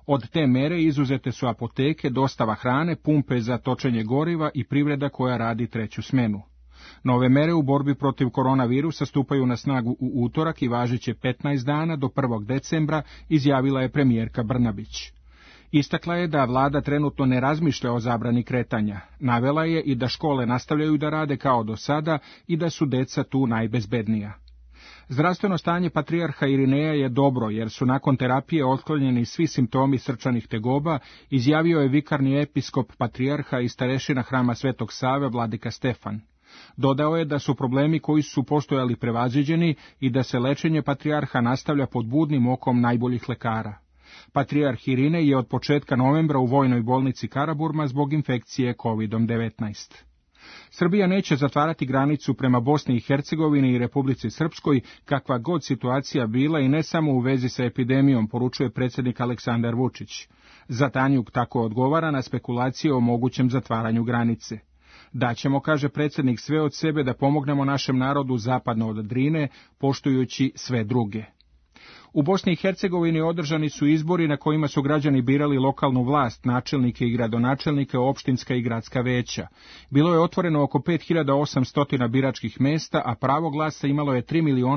Od te mere izuzete su apoteke, dostava hrane, pumpe za točenje goriva i privreda koja radi treću smenu. Nove mere u borbi protiv koronavirusa stupaju na snagu u utorak i važiće 15 dana do 1. decembra, izjavila je premijerka Brnabić. Istakla je da vlada trenutno ne razmišlja o zabrani kretanja. Navela je i da škole nastavljaju da rade kao do sada i da su deca tu najbezbednija. Zdravstveno stanje patrijarha Irineja je dobro, jer su nakon terapije otklonjeni svi simptomi srčanih tegoba, izjavio je vikarni episkop patrijarha i starešina hrama Svetog Save, vladika Stefan. Dodao je da su problemi koji su postojali prevaziđeni i da se lečenje patrijarha nastavlja pod budnim okom najboljih lekara. Patrijarh Irinej je od početka novembra u vojnoj bolnici Karaburma zbog infekcije COVID-19. Srbija neće zatvarati granicu prema Bosni i Hercegovini i Republici Srpskoj, kakva god situacija bila i ne samo u vezi sa epidemijom, poručuje predsjednik Aleksandar Vučić. Zatanjuk tako odgovara na spekulacije o mogućem zatvaranju granice. Daćemo, kaže predsjednik, sve od sebe da pomognemo našem narodu zapadno od Drine, poštujući sve druge. U Bosni i Hercegovini održani su izbori na kojima su građani birali lokalnu vlast, načelnike i gradonačelnike, opštinska i gradska veća. Bilo je otvoreno oko 5800 biračkih mesta, a pravo glasa imalo je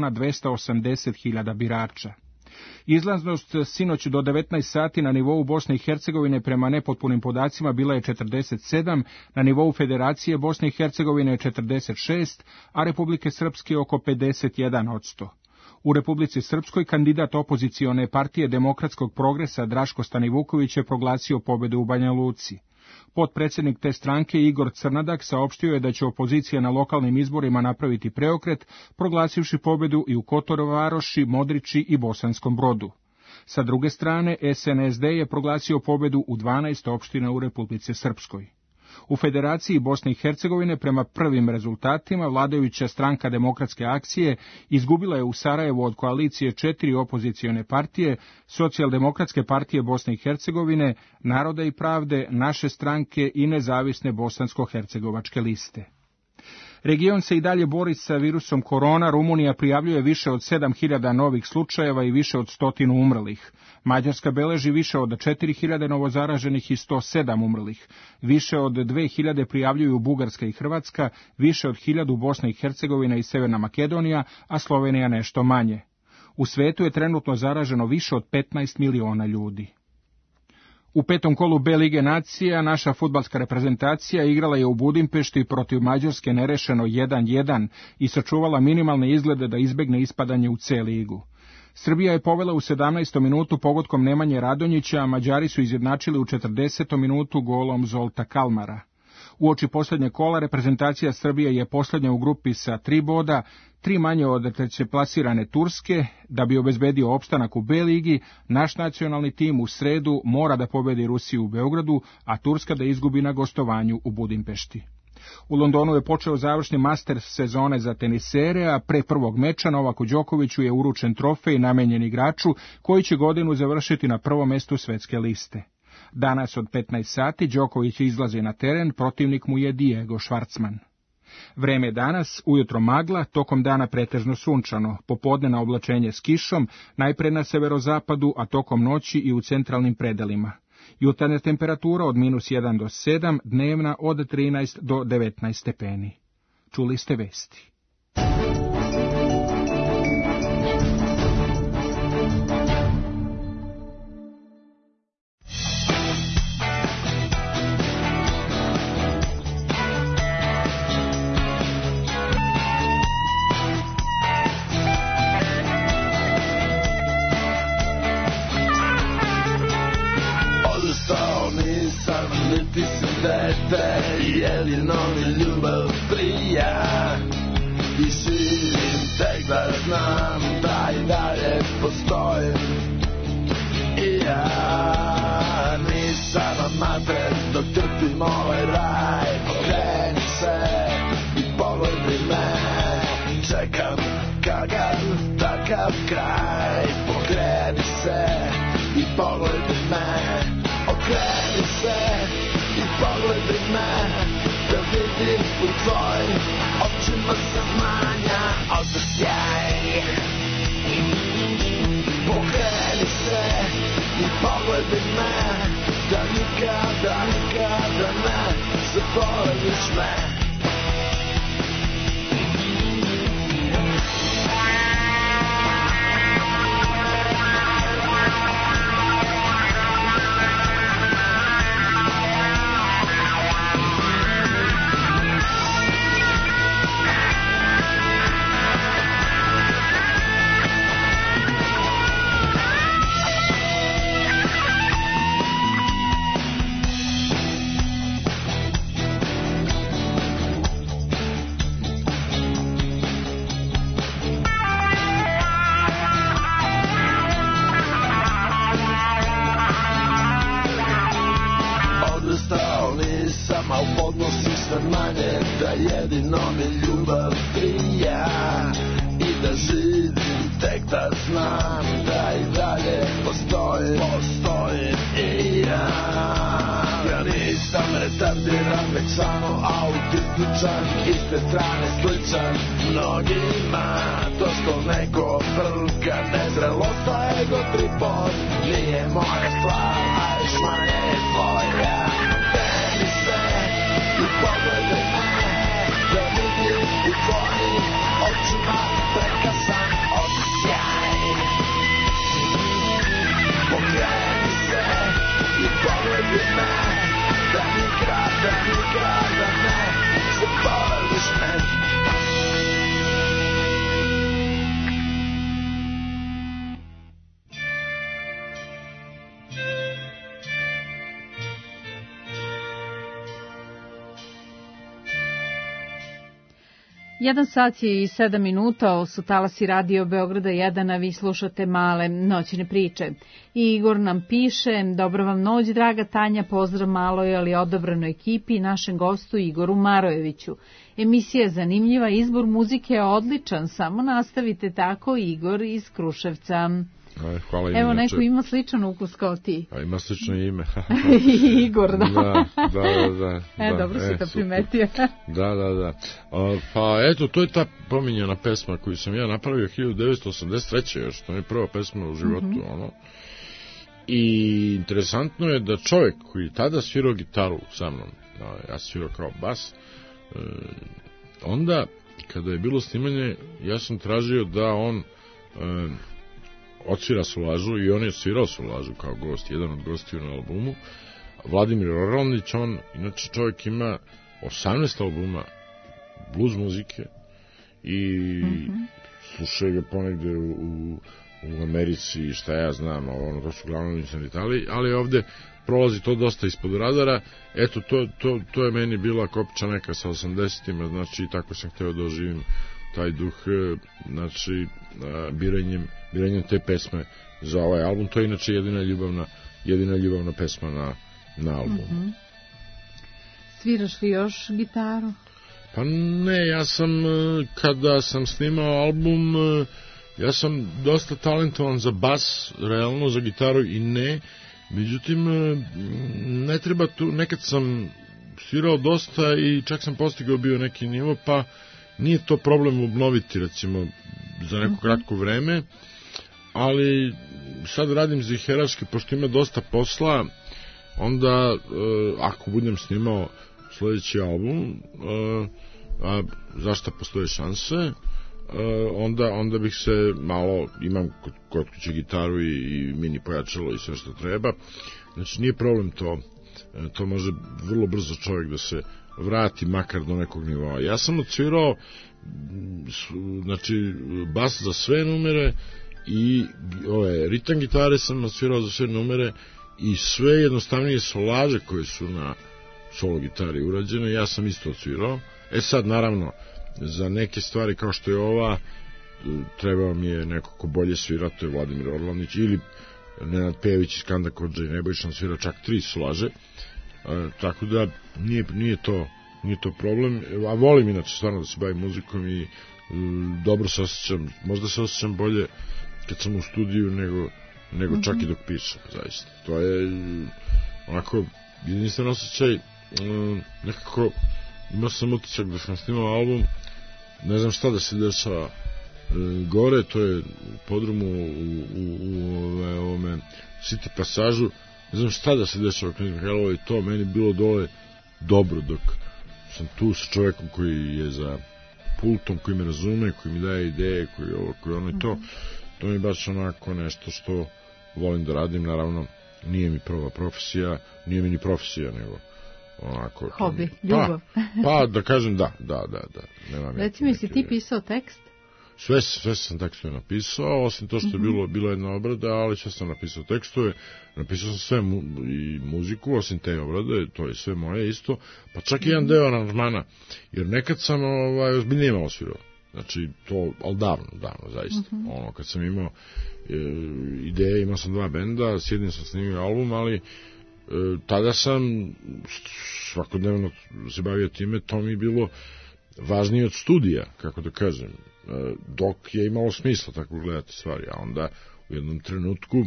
3.280.000 birača. Izlaznost sinoć do 19 sati na nivou Bosne i Hercegovine prema nepotpunim podacima bila je 47, na nivou Federacije Bosne i Hercegovine je 46, a Republike Srpske oko 51%. U Republici Srpskoj kandidat opozicione partije Demokratskog progresa Draško Stanivuković je proglasio pobedu u Banja Luci. Potpredsjednik te stranke Igor Crnadak saopštio je da će opozicija na lokalnim izborima napraviti preokret, proglasivši pobedu i u Kotorovoj Varoši, Modriči i Bosanskom Brodu. Sa druge strane, SNSD je proglasio pobedu u 12 opština u Republici Srpskoj. U Federaciji Bosne i Hercegovine prema prvim rezultatima vladajuća stranka Demokratske akcije izgubila je u Sarajevu od koalicije 4 opozicione partije, Socijaldemokratske partije Bosne i Hercegovine, Naroda i pravde, Naše stranke i nezavisne bosansko-hercegovačke liste. Region se i dalje bori sa virusom korona, Rumunija prijavljuje više od 7.000 novih slučajeva i više od 100 umrlih. Mađarska beleži više od 4.000 novozaraženih i 107 umrlih. Više od 2.000 prijavljuju Bugarska i Hrvatska, više od 1.000 Bosna i Hercegovina i Severna Makedonija, a Slovenija nešto manje. U svetu je trenutno zaraženo više od 15 miliona ljudi. U petom kolu B lige nacija naša fudbalska reprezentacija igrala je u Budimpešti protiv Mađarske nerešeno 1:1 i sačuvala minimalne izglede da izbegne ispadanje u C ligu. Srbija je povela u 17. minutu pogodkom Nemanje Radonjića, a Mađari su izjednačili u 40. minutu golom Zolta Kalmara. Uoči posljednje kola reprezentacija Srbije je posljednja u grupi sa 3 boda, 3 manje od trećeplasirane Turske. Da bi obezbedio opstanak u B ligi, naš nacionalni tim u sredu mora da pobedi Rusiju u Beogradu, a Turska da izgubi na gostovanju u Budimpešti. U Londonu je počeo završni Masters sezone za tenisere, a pre prvog meča Novaku Đokoviću je uručen trofej namenjen igraču koji će godinu završiti na prvom mestu svetske liste. Danas od 15 sati Đoković izlazi na teren, protivnik mu je Diego Schwartzman. Vreme danas, ujutro magla, tokom dana pretežno sunčano, popodne na oblačenje s kišom, najpre na severozapadu, a tokom noći i u centralnim predelima. Jutarnja temperatura od -1 do 7, dnevna od 13 do 19 stepeni. Čuli ste vesti. Jedino mi ljubav prija i širim tek da znam da i dalje postojim. I ja nisam amater dok trpim ovaj raj. Pokreni se i pogledaj me, čekam kakav takav kraj. Pokreni se i pogledaj me, okreni se i pogledaj me, da vidim u tvojim očima saznanja od sjaj. Pokreni se i pogledaj zapovedi me, da nikada, nikada ne zaboraviš me. Jedino mi ljubav prija i da živim tek da znam da i dalje postojim i ja. Ja nisam retardiran, već samo autističan, iste strane sličan mnogima. To što neko prka nezrelost, a ego tripon nije moja stvar, a još manje je tvoja. Tebi se i pogledaj me, da vidim u tvojim očima prekrasan osjećaj. Pokreni se i pogledaj me, da nikada, nikada ne zaboraviš me. 1 sat je i 7 minuta, ovo su talasi Radio Beograda 1, a vi slušate Male noćne priče. I Igor nam piše, dobro vam noć, draga Tanja, pozdrav maloj, ali odobranoj ekipi i našem gostu Igoru Marojeviću. Emisija je zanimljiva, izbor muzike je odličan, samo nastavite tako, Igor iz Kruševca. Hvala. Evo, neko ima sličan ukus kao ti. A ima slično ime. Igor, da. Da. Dobro si to primetio. Da. Pa eto, to je ta pominjena pesma koju sam ja napravio 1983. još, to je prva pesma u životu, ono. I interesantno je da čovjek koji tada svirao gitaru sa mnom, ja svirao kao bas, onda, kada je bilo snimanje, ja sam tražio da on odsvira solažu i on je svirao solažu kao gost, jedan od gostiju na albumu. Vladimir Orlanić, on inače čovjek ima 18 albuma blues muzike i slušaju ga ponegde u Americi, šta ja znam, to su glavno u Italiji, ali ovde prolazi to dosta ispod radara. Eto, to je meni bila kopča neka sa 80-ima, znači tako sam hteo da oživim taj duh, znači biranjem te pesme za ovaj album. To je inače jedina ljubavna pesma na albumu. Sviraš li još gitaru? Pa ne, ja sam kada sam snimao album, ja sam dosta talentovan za bas, realno za gitaru i ne, međutim ne treba tu, nekad sam svirao dosta i čak sam postigao bio neki nivo, pa nije to problem obnoviti, recimo, za neko kratko vreme, ali sad radim ziheraški, pošto ima dosta posla, onda, ako budem snimao sledeći album, a zašto postoje šanse, onda bih se malo, imam kod kuće gitaru i mini pojačalo i sve što treba, znači nije problem to može vrlo brzo čovjek da se vrati makar do nekog nivoa. Ja sam odsvirao znači bas za sve numere i ove ritam gitare sam odsvirao za sve numere i sve jednostavnije solaže koje su na solo gitari urađene, ja sam isto odsvirao. Sad naravno za neke stvari kao što je ova trebao mi je neko ko bolje svira, to je Vladimir Orlanić ili Nenad Pejević iz Kanda Kodža i Nebojša, svira čak 3 solaže, tako da nije to problem, a volim inače stvarno da se bavim muzikom i dobro se osjećam, možda se osjećam bolje kad sam u studiju nego čak i dok pišem, zaista. To je onako jedinstven osjećaj, nekako imao sam utisak da sam snimao album, ne znam šta da se dešava gore, to je podrumu u ovome City pasažu. Ne znam šta da se dešava Knez Mihajlova i to meni bilo dole dobro dok sam tu sa čovekom koji je za pultom, koji me razume, koji mi daje ideje, koji ovo, koji ono i to. To mi je baš onako nešto što volim da radim, naravno nije mi prva profesija, nije mi ni profesija, nego onako... Hobi, ljubav. Pa, da kažem da. Reci mi, si ti pisao tekst? Sve sam tekstove napisao, osim to što je bila jedna obrada, ali sve sam napisao tekstove, napisao sam sve i muziku, osim te obrade, to je sve moje isto, pa čak i jedan deo aranžmana, jer nekad sam ozbiljnije malo svirao. Znači, to, ali davno, zaista. Ono, kad sam imao ideje, imao sam 2 benda, s jednim sam snimio album, ali tada sam svakodnevno se bavio time, to mi je bilo važnije od studija, kako da kažem, dok je imalo smisla tako gledati stvari, a onda u jednom trenutku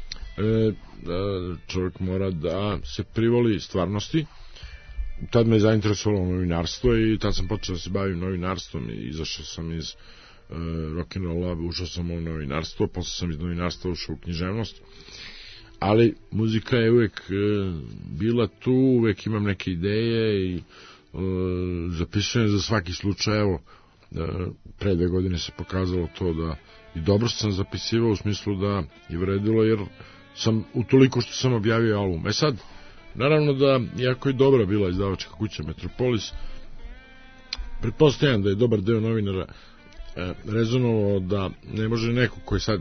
čovjek mora da se privoli stvarnosti. Tad me zainteresovalo novinarstvo i tad sam počeo da se bavim novinarstvom i izašao sam iz rock'n'rolla, ušao sam u novinarstvo, posle sam iz novinarstva ušao u književnost, ali muzika je uvek bila tu, uvek imam neke ideje i zapisujem za svaki slučaj. Evo, pre 2 godine se pokazalo to da i dobro sam zapisivao u smislu da je vredilo, jer sam utoliko što sam objavio album. Sad, naravno da, iako je dobra bila izdavačka kuća Metropolis, pretpostavljam da je dobar deo novinara rezonovao da ne može neko koji sad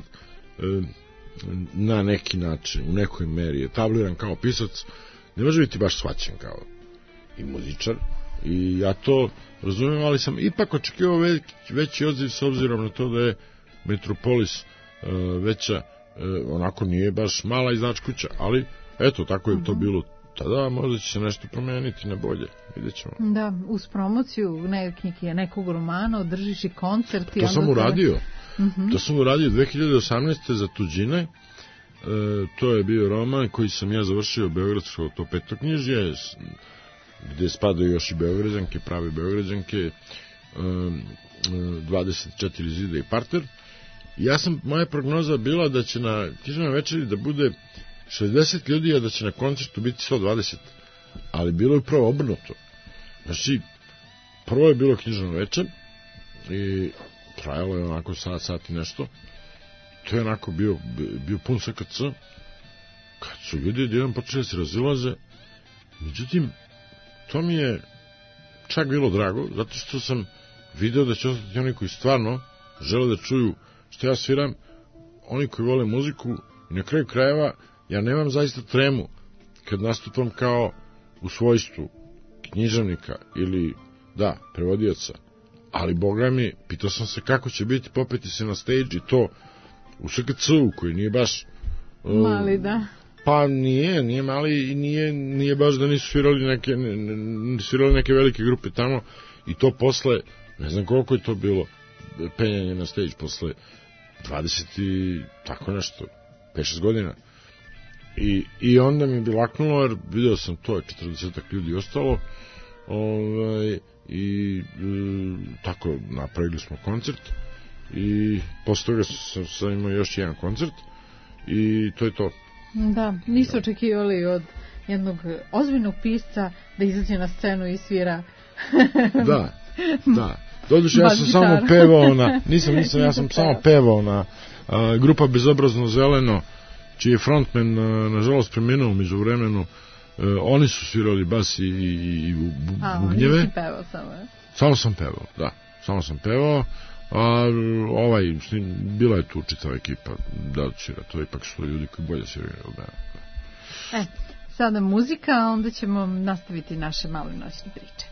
na neki način, u nekoj meri je tabliran kao pisac, ne može biti baš shvaćen kao i muzičar, i ja to razumijem, ali sam ipak očekivao veći odziv s obzirom na to da je Metropolis veća, onako nije baš mala izdavačka kuća, ali eto, tako je to bilo tada, možda će se nešto promeniti na bolje, vidjet ćemo. Da, uz promociju nekog romana održiš i koncert. To sam uradio. To sam uradio 2018. za tuđine. To je bio roman koji sam ja završio beogradsko to petoknjižje, gde spadaju još i beograđanke, prave beograđanke, 24 zida i parter. Moja prognoza bila da će na knjižnoj večeri da bude 60 ljudi, a da će na koncertu biti 120. Ali bilo je upravo obrnuto. Znači, prvo je bilo knjižno večer i trajalo je onako sat i nešto. To je onako bio pun SKC. Kad su ljudi jedan počeli da se razilaze, međutim, to mi je čak bilo drago, zato što sam video da će ostati oni koji stvarno žele da čuju što ja sviram, oni koji vole muziku, i na kraju krajeva ja nemam zaista tremu kad nastupam kao u svojstvu književnika ili, prevodioca, ali boga mi, pitao sam se kako će biti popeti se na stage i to u SKC-u koji nije baš mali, da. Pa nije mali i nije baš da nisu svirali neke velike grupe tamo, i to posle, ne znam koliko je to bilo penjanje na stage, posle 20 i tako nešto, 5-6 godina. I onda mi je bilo laknulo, jer video sam to, 40 ljudi ostalo, i tako napravili smo koncert, i posle toga sam imao još jedan koncert, i to je to. Da, nisu očekivali od jednog ozbiljnog pisca da izađe na scenu i svira. Da. Doduše, ja sam samo pevao ja sam samo pevao na grupa Bezobrazno zeleno, čiji je frontman nažalost preminuo među vremenu. Oni su svirali bas i bubnjeve. Nisi pevao samo? Samo sam pevao. Bila je tu čitava ekipa da svira, to ipak su ljudi koji bolje sviraju. Sada muzika, a onda ćemo nastaviti naše male noćne priče.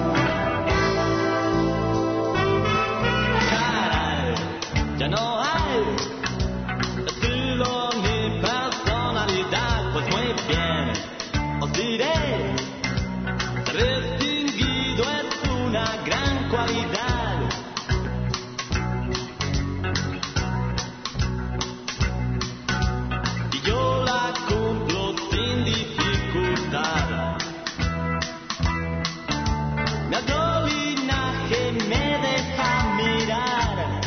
Don't know how cualidad. Y yo la cumplo sin dificultad. Mi alto linaje me deja mirar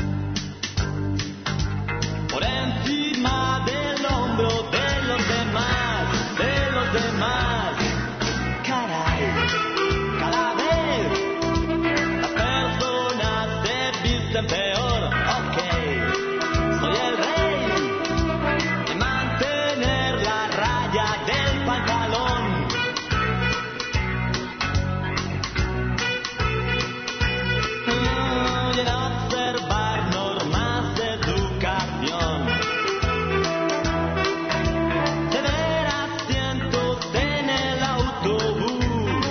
por encima del hombro de los demás, de los demás. Caray, cada vez las personas se visten peor. Ok, soy el rey de mantener la raya del pantalón. Y en observar normas de educación, ceder asientos en el autobús,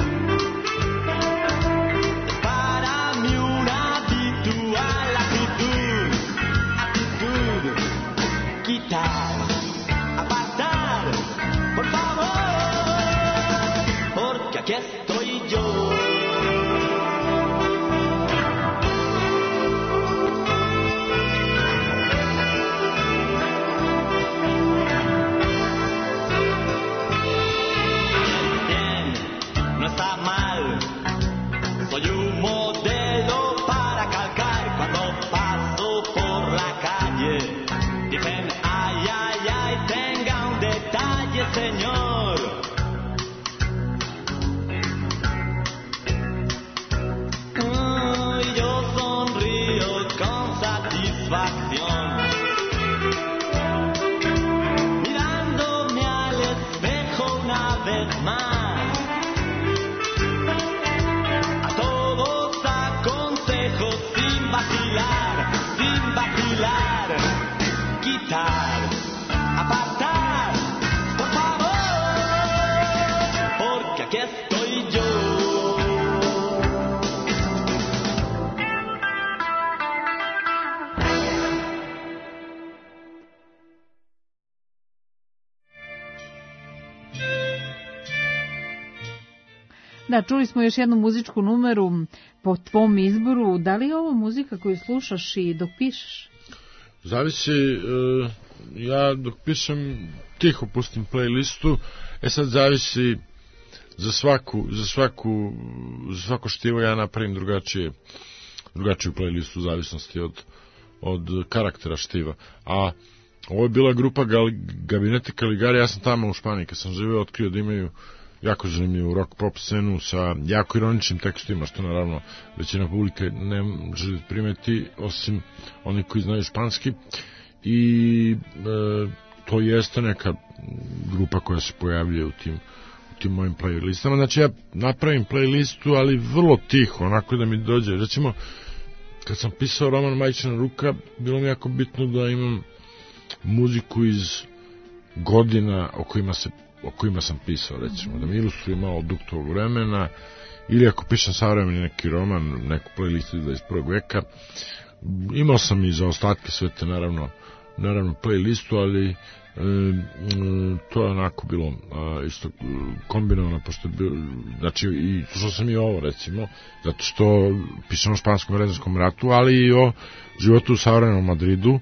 es para mí una habitual actitud. Quitar, apartar, por favor, porque aquí estoy yo. No está mal, soy un modelo para calcar cuando paso por la calle. Dicen, ay, ay, ay, tenga un detalle, señor. Y yo sonrío con satisfacción, mirándome al espejo una vez más. A todos aconsejo sin vacilar, quitar, apartar, por favor, porque aquí estoy yo. Da, čuli smo još jednu muzičku numeru po tvom izboru. Da li je ovo muzika koju slušaš i dok pišeš? Zavisi, ja dok pišem tiho pustim playlistu, sad zavisi za svako štivo ja napravim drugačiju playlistu u zavisnosti od karaktera štiva. A ovo je bila grupa Gabinete Caligari, ja sam tamo u Španiji kad sam živeo otkrio da imaju jako zanimljivu rock pop scenu sa jako ironičnim tekstima, što naravno većina publike ne može primeti, osim oni koji znaju španski. I to jeste neka grupa koja se pojavljuje u tim mojim playlistama. Znači ja napravim playlistu, ali vrlo tiho, onako da mi dođe. Recimo, kad sam pisao roman Majčina ruka, bilo mi jako bitno da imam muziku iz godina o kojima sam pisao, recimo, da mi ilustruje malo duh tog vremena, ili ako pišem savremeni neki roman, neku playlistu iz 21. veka. Imao sam i za ostatke sve te, naravno playlistu, ali to je onako bilo isto kombinovano, pošto je bilo, znači, i slušao sam i ovo, recimo, zato što pišem o španskom režimskom ratu, ali i o životu u savremenom Madridu.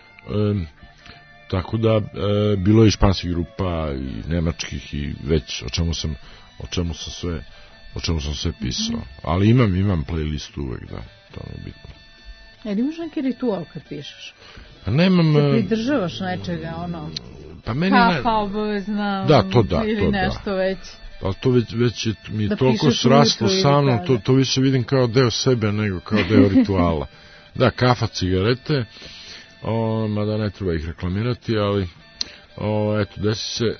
Tako da bilo je i španskih grupa i nemačkih i već o čemu sam sve pisao. Ali imam playlistu uvek, da, to mi je bitno. Imaš neki ritual kad pišeš? Pa nemam... Se pridržavaš nečega, ono... Pa meni... Kafa obavezna... Da, to da, ili to nešto da. već... Ali to već mi je toliko sraslo sa mnom, to više vidim kao deo sebe nego kao deo rituala. Da, kafa, cigarete... mada ne treba ih reklamirati, ali eto, desi se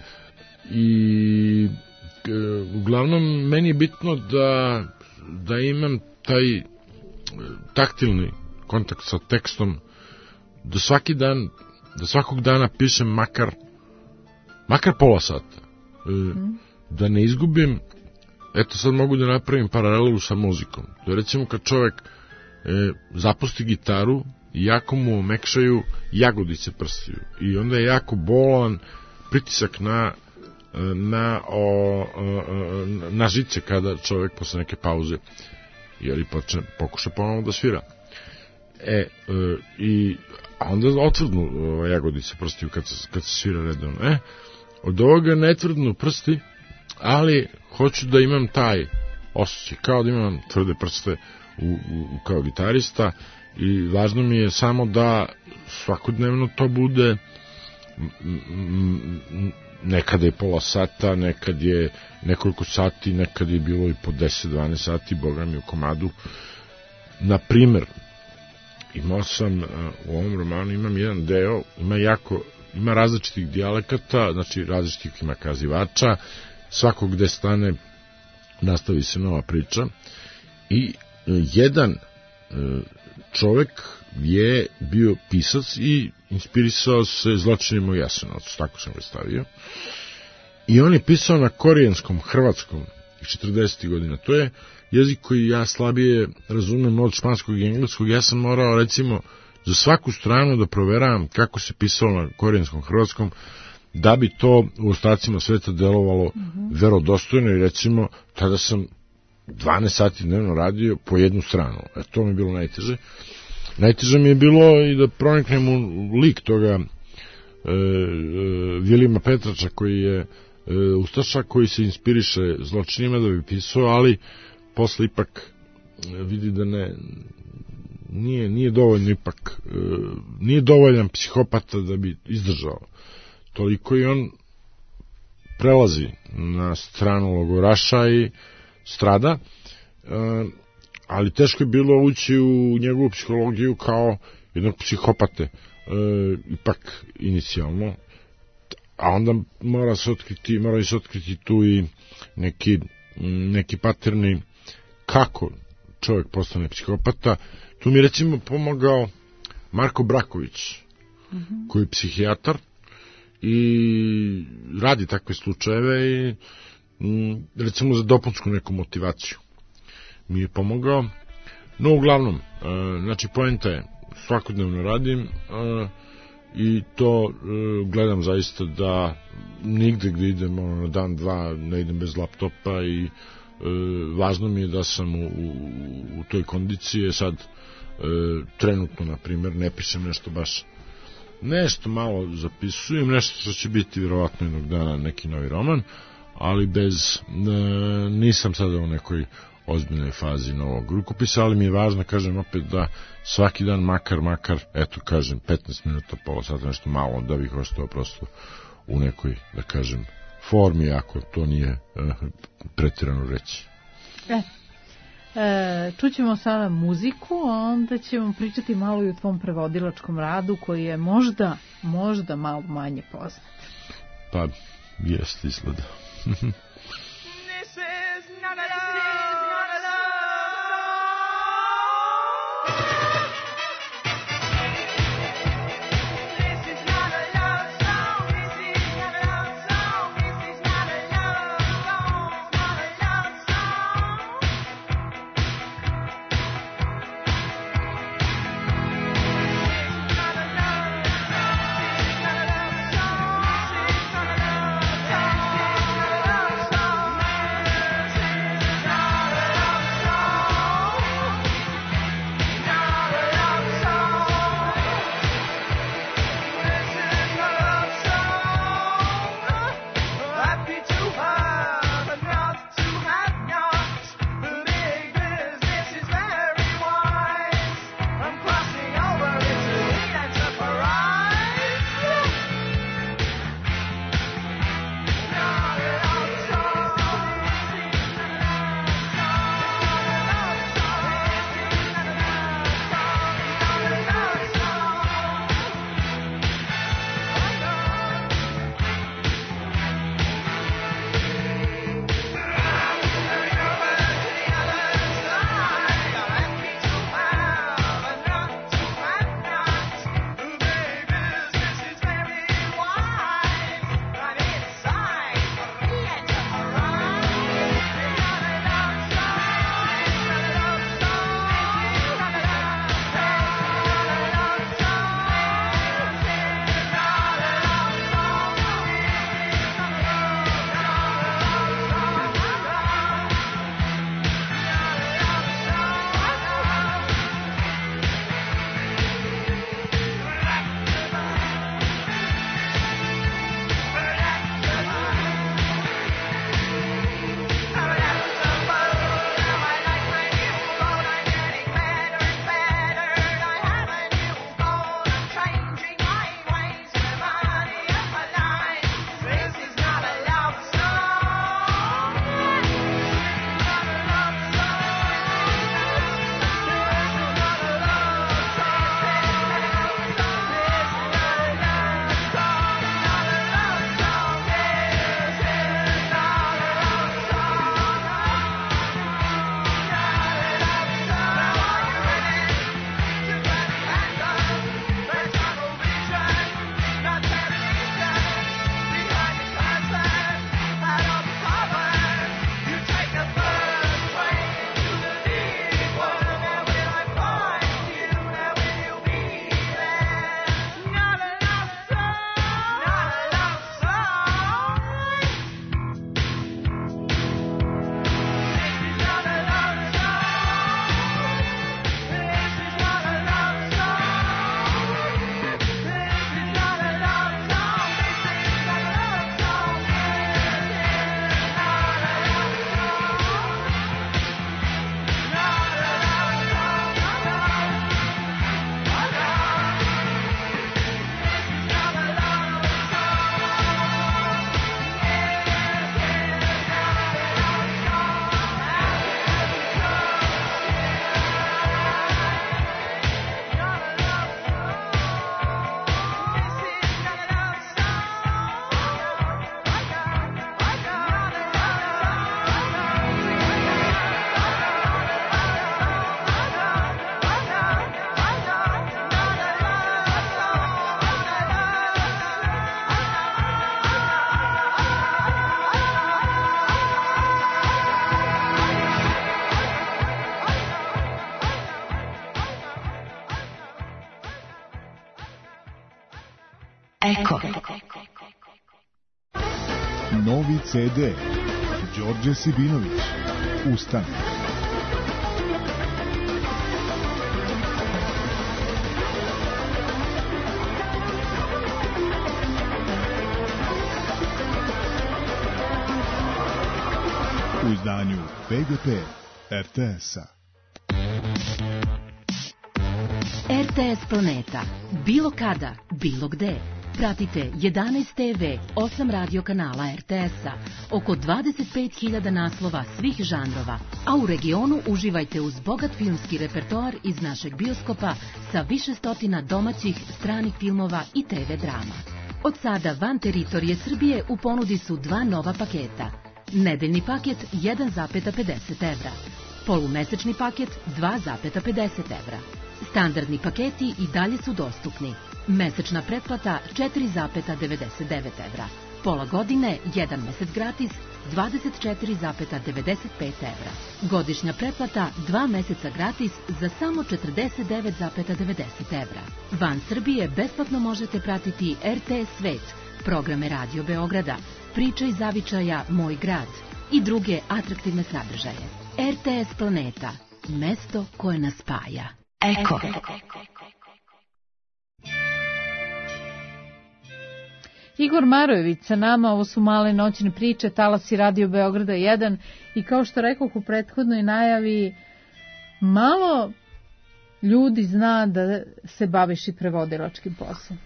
i uglavnom meni je bitno da imam taj taktilni kontakt sa tekstom, da svakog dana pišem makar pola sata, da ne izgubim. Eto, sad mogu da napravim paralelu sa muzikom. To je recimo kad čovek zapusti gitaru i jako mu omekšaju jagodice prstiju i onda je jako bolan pritisak na žice kada čovjek posle neke pauze jer pokuša ponovno da svira. A onda otvrdnu jagodice prstiju kad se svira redovno. Od ovoga ne tvrdnu prsti, ali hoću da imam taj osjećaj, kao da imam tvrde prste kao gitarista, i važno mi je samo da svakodnevno to bude, nekada je pola sata, nekad je nekoliko sati, nekad je bilo i po 10-12 sati, boga mi, u komadu. Na primer, imao sam u ovom romanu, imam jedan deo, ima različitih dijalekata, znači različitih ima kazivača, svako gde stane nastavi se nova priča, i jedan čovek je bio pisac i inspirisao se zločinima u Jasenovcu, tako sam ga stavio, i on je pisao na korijenskom, hrvatskom, iz 40. godina. To je jezik koji ja slabije razumem od španskog i engleskog. Ja sam morao, recimo, za svaku stranu da proveravam kako se pisalo na korijenskom hrvatskom, da bi to u ostacima sveta delovalo verodostojno, i recimo, tada sam 12 sati dnevno radio po jednu stranu. To mi je bilo najteže. Najteže mi je bilo i da proniknem u lik toga Vilijama Petrača, koji je ustaša, koji se inspiriše zločinima da bi pisao, ali posle ipak vidi da nije dovoljno ipak, nije dovoljan psihopata da bi izdržao toliko, i on prelazi na stranu logoraša i strada, ali teško je bilo ući u njegovu psihologiju kao jednog psihopate, ipak inicijalno, a onda mora se otkriti tu i neki paterni kako čovjek postane psihopata. Tu mi je recimo pomogao Marko Braković, koji je psihijatar i radi takve slučajeve, i recimo za dopunsku neku motivaciju mi je pomogao. No, uglavnom, znači poenta je, svakodnevno radim i to gledam zaista da nigde gde idem na dan, dva, ne idem bez laptopa, i važno mi je da sam u toj kondiciji. Sad trenutno, na primjer, ne pišem nešto malo zapisujem, nešto što će biti vjerovatno jednog dana neki novi roman, ali nisam sada u nekoj ozbiljnoj fazi novog rukopisa, ali mi je važno, kažem opet, da svaki dan makar, eto kažem, 15 minuta, pola sata, nešto malo, da bih ostao prosto u nekoj, da kažem, formi, ako to nije pretirano reći. Čućemo sada muziku, a onda ćemo pričati malo i o tvom prevodilačkom radu, koji je možda malo manje poznat. Pa, jest, izgleda. Song. Eko. Novi CD. Đorđe Sibinović. Ustane. U izdanju PGP RTS-a. RTS Planeta. Bilo kada, bilo gde. Pratite 11 TV, 8 radio kanala RTS-a, oko 25.000 naslova svih žanrova, a u regionu uživajte uz bogat filmski repertoar iz našeg bioskopa sa više stotina domaćih, stranih filmova i TV drama. Od sada van teritorije Srbije u ponudi su dva nova paketa. Nedeljni paket 1,50 evra. Polumesečni paket 2,50 evra. Standardni paketi i dalje su dostupni. Mesečna pretplata 4,99 evra. Pola godine, 1 mesec gratis, 24,95 evra. Godišnja pretplata 2 meseca gratis za samo 49,90 evra. Van Srbije besplatno možete pratiti RTS Svet, programe Radio Beograda, Priče iz zavičaja Moj grad i druge atraktivne sadržaje. RTS Planeta, mesto koje nas spaja. Eko. Igor Marojević sa nama, ovo su Male noćne priče, talasi Radio Beograda 1 i kao što rekoh u prethodnoj najavi, malo ljudi zna da se baviš i prevodilačkim poslom.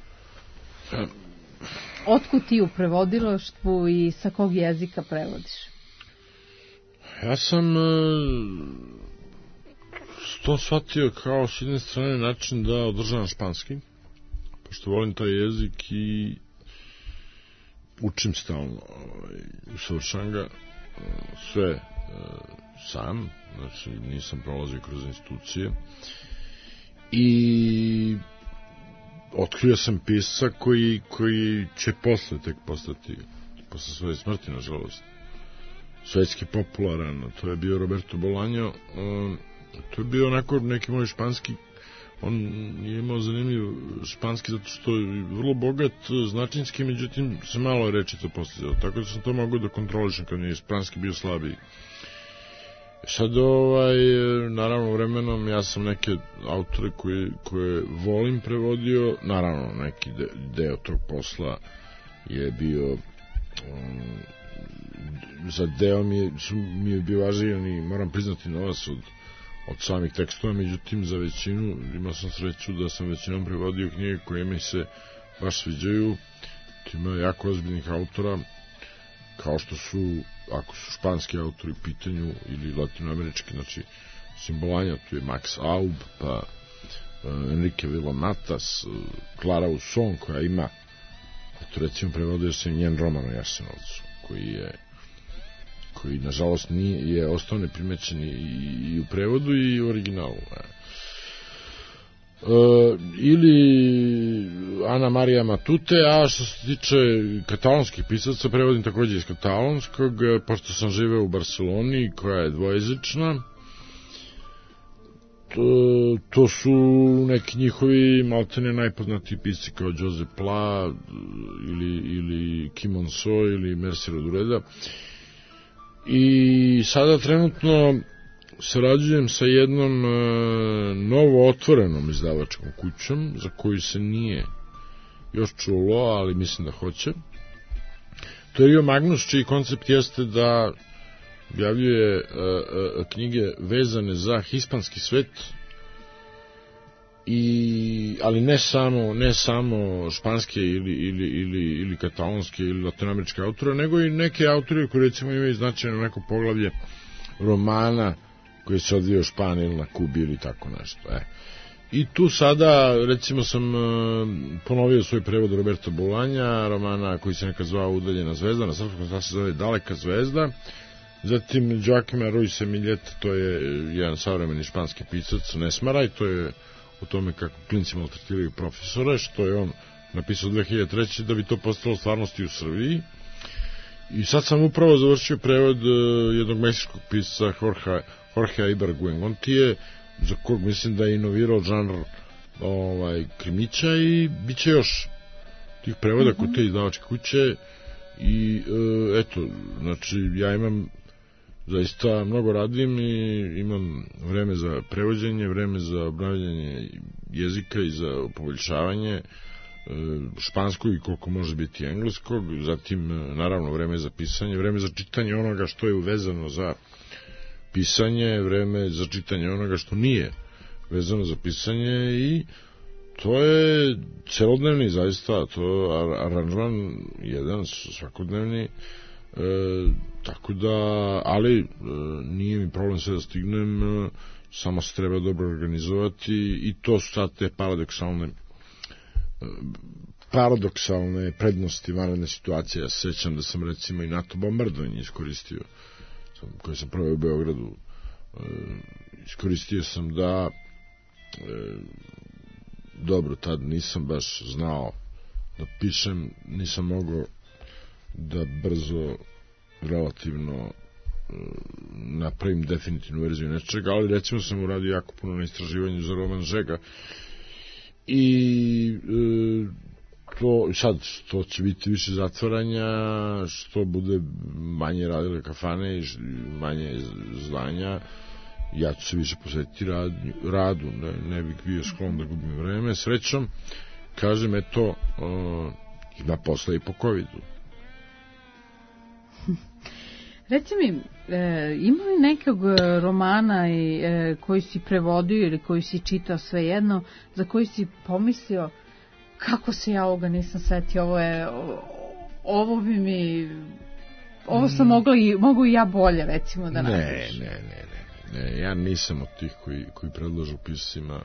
Otkud ti u prevodilaštvu i sa kog jezika prevodiš? Ja sam to shvatio kao s jedne strane način da održavam španski, pošto volim taj jezik i učim stalno, usavršavam ga sve sam, znači nisam prolazio kroz institucije i otkrio sam pisca koji će tek postati, posle svoje smrti, nažalost, svetski popularan. To je bio Roberto Bolaño. To je bio onako neki moj španski, on je imao zanimljiv španski zato što je vrlo bogat značinski, međutim se malo reči to postizao, tako da sam to mogao da kontrolišem kad mi je španski bio slabiji. Sad, naravno, vremenom ja sam neke autore koje volim prevodio, naravno neki deo tog posla je bio, za deo mi je bio važan i moram priznati novac od samih tekstova, međutim za većinu imao sam sreću da sam većinom prevodio knjige koje mi se baš sviđaju. Ima jako ozbiljnih autora, kao što su, ako su španski autori u pitanju ili latinoamerički, znači Bolaño, tu je Max Aub, pa Enrique Villamatas, Clara Usson, koja ima, eto recimo prevodio sam njen roman o Jasenovcu, koji nažalost je ostao neprimećen i u prevodu i u originalu. Ili Ana Marija Matute, a što se tiče katalonskih pisaca, prevodim takođe iz katalonskog, pošto sam živeo u Barceloni, koja je dvojezična. To su neki njihovi maltene najpoznatiji pisci kao Josep Pla ili Kim Monceau ili Mercier Rodureda. I sada trenutno sarađujem sa jednom novo otvorenom izdavačkom kućom za koju se nije još čulo, ali mislim da hoće. To je Rio Magnus, čiji koncept jeste da objavljuje knjige vezane za hispanski svet, ali ne samo španske ili katalonske ili latinoameričke autore, nego i neke autore koji recimo imaju značajno neko poglavlje romana koji se odvija u Španiji ili na Kubi ili tako nešto. I tu sada, recimo, sam ponovio svoj prevod Roberta Bolaña, romana koji se nekad zvao Udaljena zvezda, na srpskom sada se zove Daleka zvezda. Zatim Joaquima Ruiz Millet, to je jedan savremeni španski pisac, Nesmaraj, to je o tome kako klinci maltretiraju profesore, što je on napisao 2003. da bi to postalo stvarnosti u Srbiji. I sad sam upravo završio prevod jednog meksičkog pisca Jorgea Ibargüengontije, za kog mislim da je inovirao žanr krimića i bit će još tih prevoda kod te izdavačke kuće i eto, znači ja imam zaista mnogo radim i imam vreme za prevođenje, vreme za obnavljanje jezika i za poboljšavanje španskog i koliko može biti engleskog, zatim naravno vreme za pisanje, vreme za čitanje onoga što je uvezano za pisanje, vreme za čitanje onoga što nije vezano za pisanje i to je celodnevni zaista, to je aranžman jedan svakodnevni, tako da, ali nije mi problem sve da stignem, samo se treba dobro organizovati i to su sad te paradoksalne prednosti vanredne situacije. Ja se sećam da sam recimo i NATO bombardovanje iskoristio, koje sam proveo u Beogradu, iskoristio sam da dobro, tad nisam baš znao da pišem, nisam mogao da brzo relativno napravim definitivnu verziju nečega, ali recimo sam uradio jako puno na istraživanju za roman Žega i to će biti više zatvaranja, što bude manje radile kafane i manje zdanja, ja ću se više posvetiti radu, ne bih bio sklon da gubim vreme. Srećom, kažem, eto, ima posla i po COVID-u. Reci mi, ima li nekog romana koji si prevodio ili koji si čitao svejedno, za koji si pomislio kako se ja ovoga nisam setio, ovo sam mogu i ja bolje recimo da napišem. Ne, ja nisam od tih koji predlažu piscima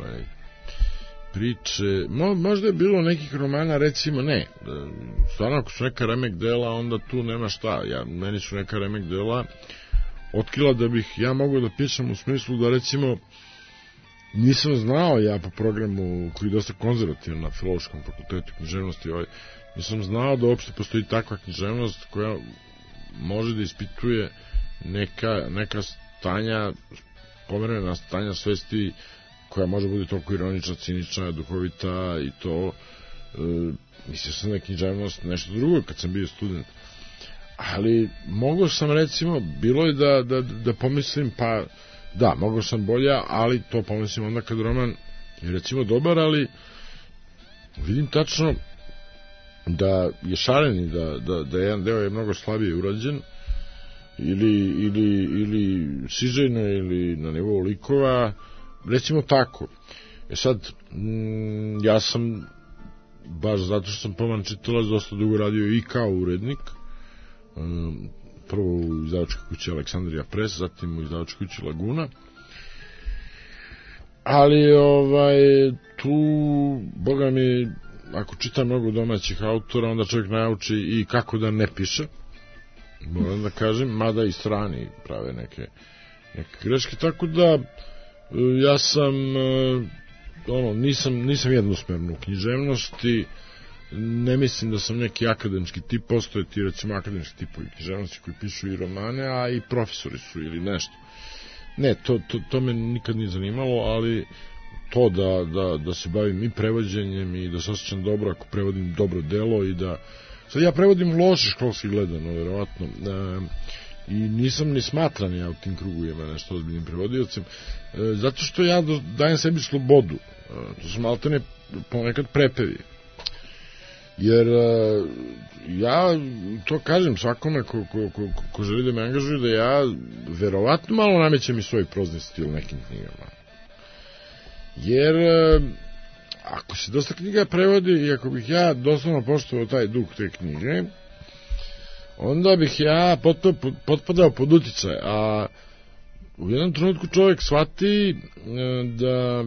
priče. Možda je bilo nekih romana, recimo, ne. Stvarno, ako su neka remek dela, onda tu nema šta. Meni su neka remek dela otkrila da bih ja mogao da pišem u smislu da, recimo, nisam znao ja po programu koji je dosta konzervativan na Filološkom fakultetu književnosti, nisam znao da uopšte postoji takva književnost koja može da ispituje neka stanja, pomerena stanja svesti koja može biti toliko ironična, cinična, duhovita i to. Mislio sam da je književnost nešto drugo kad sam bio student. Ali mogao sam, recimo, bilo je da pomislim, pa da, mogao sam bolja, ali to pomislim onda kad roman je recimo dobar, ali vidim tačno da je šaren i da jedan deo je mnogo slabije urađen ili sižejno ili na nivou likova, recimo tako. Sad, ja sam baš zato što sam poman čitalac dosta dugo radio i kao urednik, prvo u izdavačkoj kući Aleksandrija Pres, zatim u izdavačkoj kući Laguna, ali tu, boga mi, ako čita mnogo domaćih autora, onda čovjek nauči i kako da ne piše, moram da kažem, mada i strani prave neke greške, tako da ja sam nisam jednosmerno u književnosti, ne mislim da sam neki akademski tip, postoje ti recimo akademski tipovi književnosti koji pišu i romane, a i profesori su ili nešto. Ne, to me nikad nije zanimalo, ali to da se bavim i prevođenjem i da se osjećam dobro ako prevodim dobro delo i da... Sad ja prevodim loše školski gledano, verovatno, i nisam ni smatran ja u tim krugovima nešto ozbiljnim prevodiocem, zato što ja dajem sebi slobodu, to su maltene ponekad prepevi, jer ja to kažem svakome ko želi da me angažuje, da ja verovatno malo namećem i svoj prozni stil nekim knjigama, jer ako se dosta knjiga prevodi i ako bih ja doslovno poštovao taj duh te knjige, onda bih ja potpadao pod uticaj, a u jednom trenutku čovjek shvati da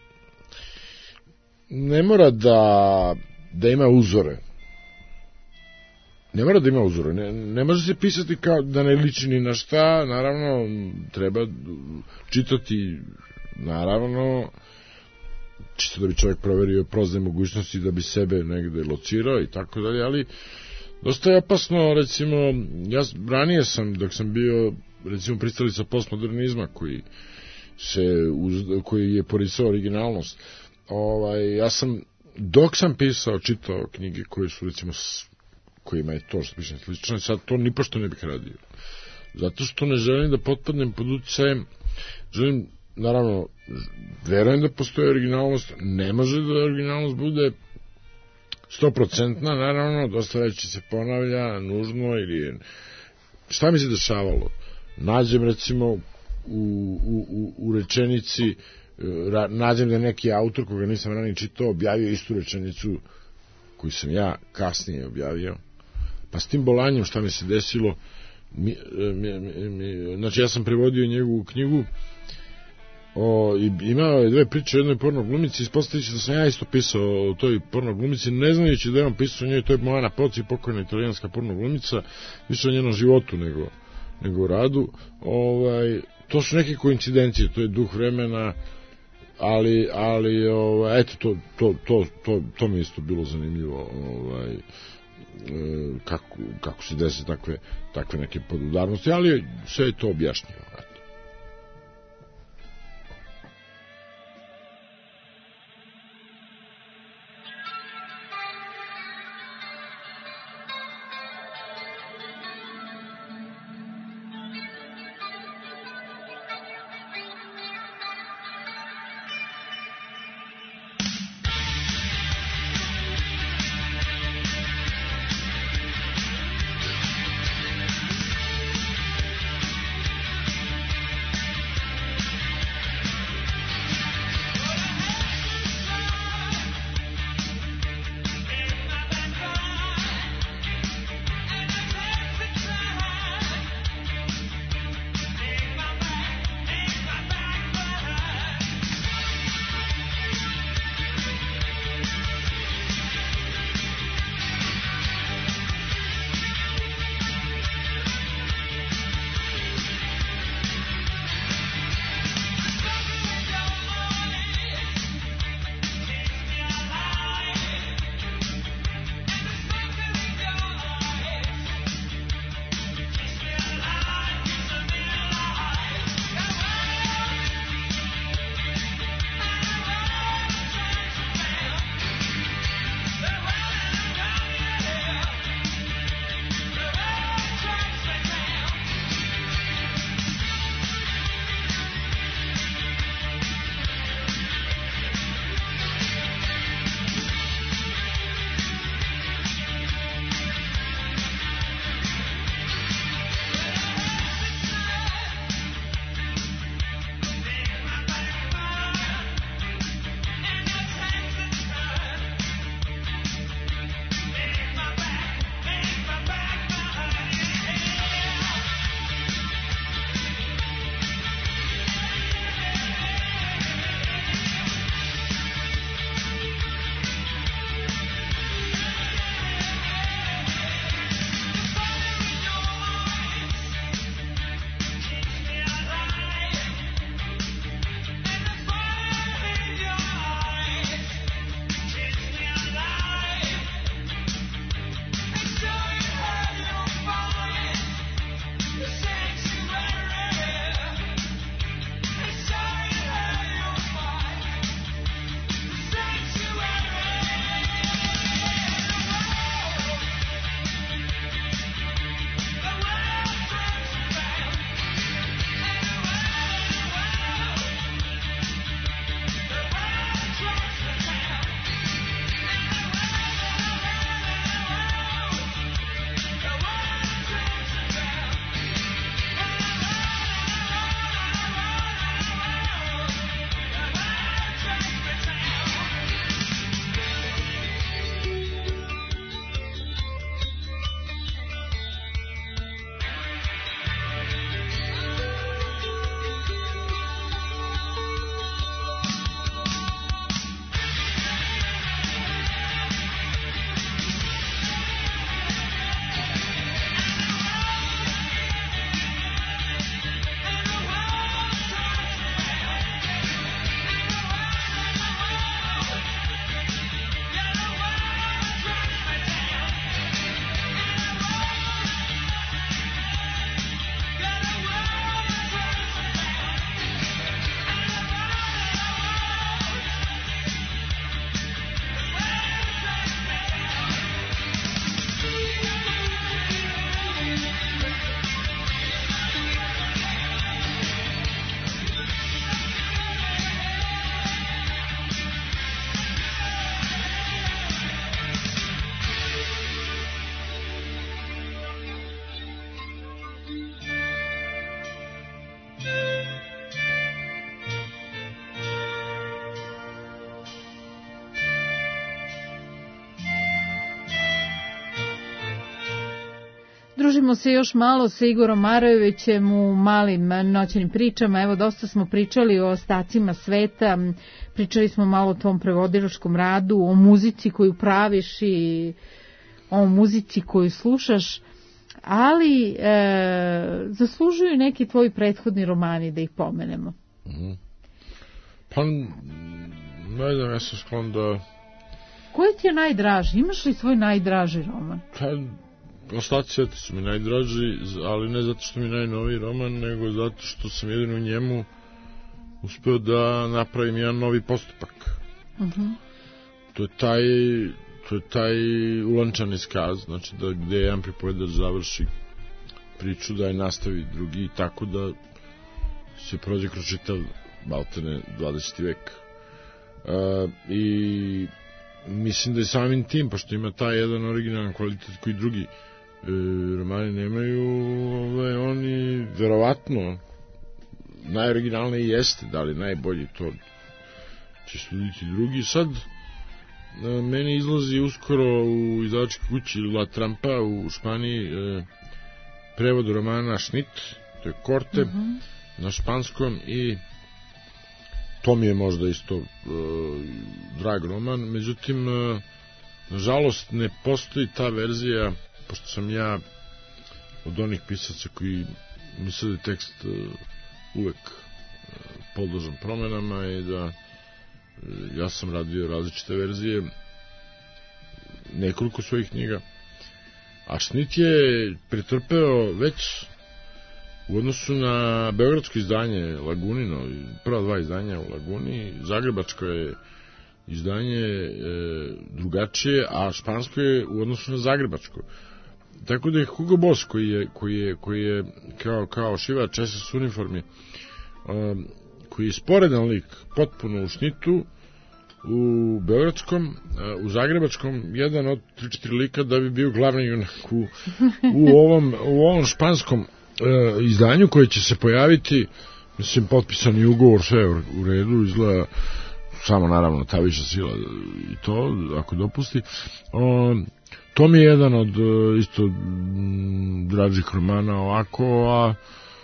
ne mora da ima uzore. Ne mora da ima uzore. Ne može se pisati kao da ne liči ni na šta, naravno treba čitati, naravno, čisto da bi čovjek proverio prozne mogućnosti, da bi sebe negde locirao i tako dalje, ali dosta je opasno, recimo, ja ranije sam, dok sam bio, recimo, pristalica postmodernizma koji je poricao originalnost, ja sam dok sam pisao, čitao knjige koje su, recimo, kojima je to što pišem slično, sad to nipošto ne bih radio. Zato što ne želim da potpadnem pod uticajem, želim, naravno, verujem da postoji originalnost, ne može da originalnost bude 100%, naravno, dosta reći se ponavlja, nužno, ili šta mi se dešavalo? Nađem, recimo, u rečenici, nađem da je neki autor koga nisam ranije čitao, objavio istu rečenicu koju sam ja kasnije objavio, pa s tim bolanjem šta mi se desilo, znači ja sam prevodio njegovu knjigu, imao je dve priče o jednoj porno glumici, ispostavit će da sam ja isto pisao o toj porno glumici, ne znajući da je on pisao o njoj, to je Moana Poci, pokojna italijanska porno glumica, više o njenom životu nego o radu. To su neke koincidencije, to je duh vremena, ali eto, to mi je isto bilo zanimljivo, kako se desi takve neke podudarnosti, ali sve je to objašnjivo. Družimo se još malo sa Igorom Marajovićem u malim noćnim pričama. Evo, dosta smo pričali o ostacima sveta, pričali smo malo o tvom prevodilačkom radu, o muzici koju praviš i o muzici koju slušaš, ali zaslužuju neki tvoji prethodni romani da ih pomenemo. Pa, ne znam, ja sam sklon da... Koji ti je najdraži? Imaš li svoj najdraži roman? Pa, Ostaci sveta su mi najdraži, ali ne zato što mi je najnoviji roman, nego zato što sam jedino u njemu uspeo da napravim jedan novi postupak. To je taj ulančani skaz, znači da gde jedan pripovedač završi priču, da je nastavi drugi, tako da se prođe kroz čitav maltene 20. vek. I mislim da je samim tim, pošto ima taj jedan originalan kvalitet koji drugi romani nemaju, oni verovatno najoriginalniji jeste, da li najbolji, to će studiti drugi. Sad meni izlazi uskoro u izdavačkoj kući La Trampa u Španiji prevod romana Šnit, to je Korte na španskom, i to mi je možda isto drag roman, međutim nažalost ne postoji ta verzija, pošto sam ja od onih pisaca koji misle da je tekst uvek podložan promenama i da ja sam radio različite verzije nekoliko svojih knjiga, a Šnit je pretrpeo već u odnosu na beogradsko izdanje Lagunino, prva dva izdanja u Laguni, zagrebačko je izdanje drugačije, a špansko je u odnosu na zagrebačko. Tako da je Hugo Boss, koji je kao šivač SS uniformi, koji je sporedan lik potpuno u Šnitu, u beogradskom, u zagrebačkom jedan od 3-4 lika da bi bio glavni junak u ovom španskom izdanju koje će se pojaviti, mislim, potpisani ugovor, sve u redu, izgleda, samo naravno ta viša sila i to, ako dopusti. To mi je jedan od isto dražih romana ovako, a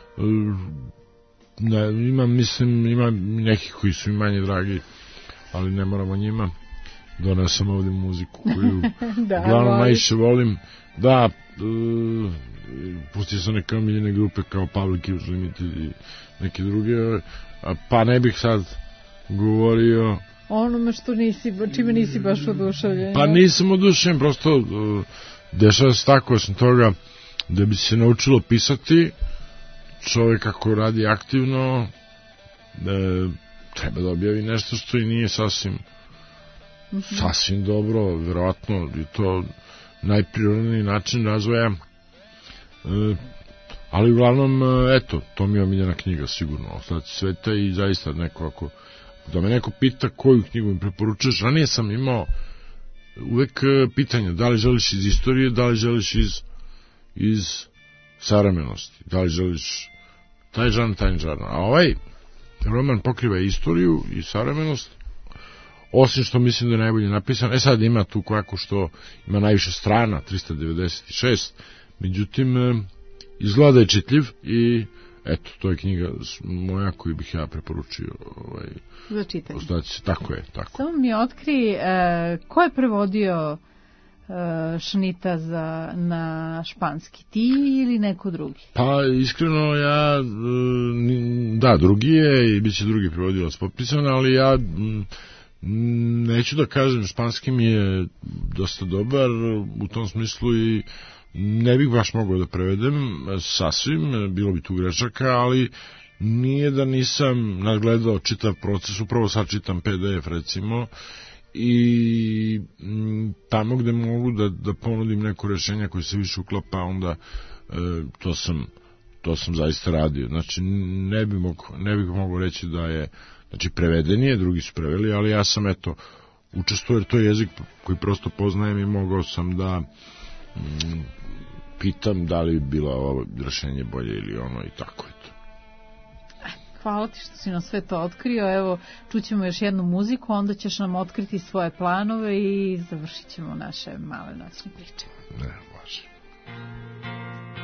ima nekih koji su i manje dragi, ali ne moramo njima. Donesam ovdje muziku koju uglavnom najviše volim. Da, pustio sam neke omiljene grupe kao Public Image Limited i neke druge, pa ne bih sad govorio onome što čime nisi baš oduševljen. Pa nisam oduševljen, prosto dešava se tako, osim toga, da bi se naučilo pisati, čovjek ako radi aktivno, treba da objavi nešto što i nije sasvim dobro, verovatno je to najprirodniji način razvoja, ali uglavnom, eto, to mi je omiljena knjiga, sigurno, Ostaci sveta, i zaista neko da me neko pita koju knjigu mi preporučuješ, ranije sam imao uvek pitanje, da li želiš iz istorije, da li želiš iz savremenosti, da li želiš taj žanr, a ovaj roman pokriva istoriju i savremenost, osim što mislim da je najbolje napisan. Sad ima tu kako što ima najviše strana, 396, međutim izgleda da je čitljiv i eto, to je knjiga moja koju bih ja preporučio za čitanje. Tako je. Samo mi otkri ko je prevodio Šnita na španski, ti ili neko drugi? Pa iskreno drugi je i bit će drugi prevodilac potpisan, ali ja neću da kažem, španski mi je dosta dobar u tom smislu i ne bih baš mogao da prevedem sasvim, bilo bi tu grešaka, ali nije da nisam nadgledao čitav proces, upravo sad čitam PDF recimo, i tamo gde mogu da ponudim neko rešenje koje se više uklapa, onda to sam zaista radio. Znači ne bih mogao reći da je, znači preveden je, drugi su preveli, ali ja sam učestvovao, jer to je jezik koji prosto poznajem i mogao sam da pitam da li bi bilo ovo rešenje bolje ili ono, i tako je to. Hvala ti što si nam sve to otkrio. Evo, čućemo još jednu muziku, onda ćeš nam otkriti svoje planove i završit ćemo naše male noćne priče. Ne, može.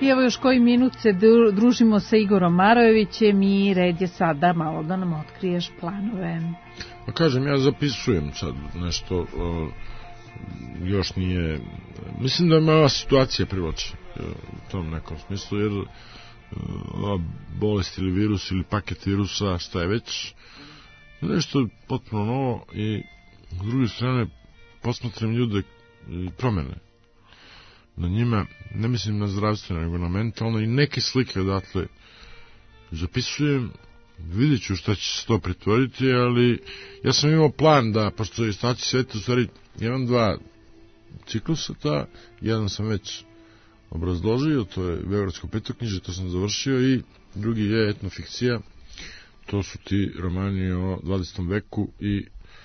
evo još koji minut se družimo sa Igorom Marojevićem i red je sada malo da nam otkriješ planove. Pa kažem, ja zapisujem sad nešto, još nije, mislim da me ova situacija privlači u tom nekom smislu, jer ova bolest ili virus ili paket virusa, šta je već, nešto potpuno novo i s druge strane posmatram ljude i promene na njima, ne mislim na zdravstveno, nego na mentalno i neke slike odatle zapisujem, vidjet ću šta će se to pretvoriti, ali ja sam imao plan da, pošto je Staći sveta, u stvari imam 2 ciklusa, jedan sam već obrazložio, to je Beogradsko petoknjižje, to sam završio, i drugi je etnofikcija, to su ti romani o 20. veku i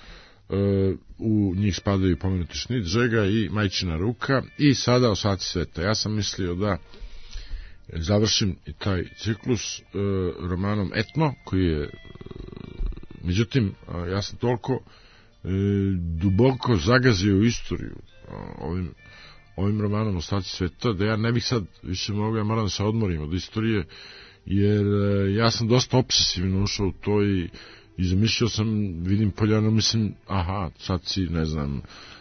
u njih spadaju pomenuti Šnit, Žega i Majčina ruka, i sada Osaci sveta. Ja sam mislio da završim i taj ciklus romanom Etno, koji je, međutim, ja sam toliko duboko zagazio u istoriju ovim romanom Osaci sveta, da ja ne bih sad više mogao, ja moram da se odmorim od istorije, jer ja sam dosta obsesivno ušao u to i zamišljao sam, vidim Poljanu, mislim, aha, sad si, ne znam,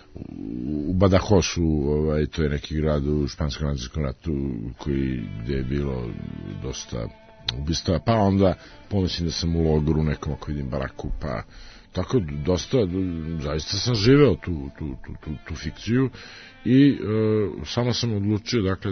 u Badajosu, to je neki grad u Špansko-Francuskom ratu gde je bilo dosta ubistva, pa onda pomislim da sam u logoru nekom ako vidim baraku, pa tako dosta, zaista sam živeo tu fikciju i samo sam odlučio, dakle,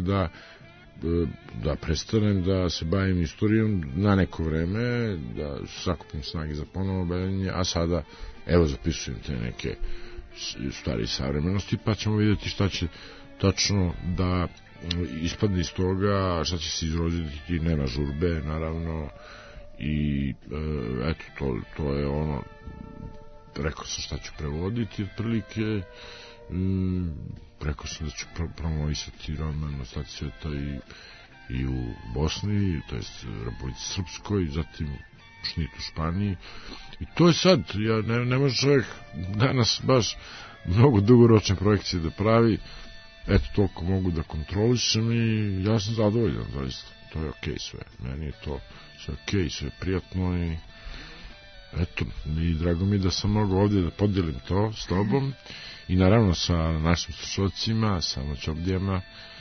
da prestanem da se bavim istorijom na neko vreme, da sakupim snage za ponovno bavljenje, a sada, evo, zapisujem te neke stvari savremenosti, pa ćemo vidjeti šta će tačno da ispadne iz toga, šta će se izroditi, nema žurbe, naravno, i eto, to je ono, rekao sam šta ću prevoditi, otprilike, rekao sam da ću promovisati roman Ostaci sveta i u Bosni, to jest Republici Srpskoj, zatim Šnit u Španiji, i to je sad, ne može čovjek danas baš mnogo dugoročne projekcije da pravi, eto, toliko mogu da kontrolišem i ja sam zadovoljan, zaista, to je okej sve, meni je to sve okej, sve prijatno i eto, i drago mi da sam mogao ovdje da podijelim to s tobom i naravno sa našim slušalcima, sa noćobdijama.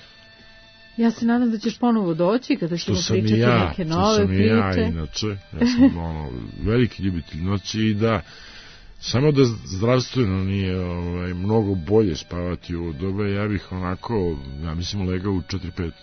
Ja se nadam da ćeš ponovo doći kada ćemo pričati neke nove priče. Što sam i ja, inače, ja sam veliki ljubitelj noći i da samo da zdravstveno nije mnogo bolje spavati u doba, ja bih onako, ja mislim, legao u 4-5.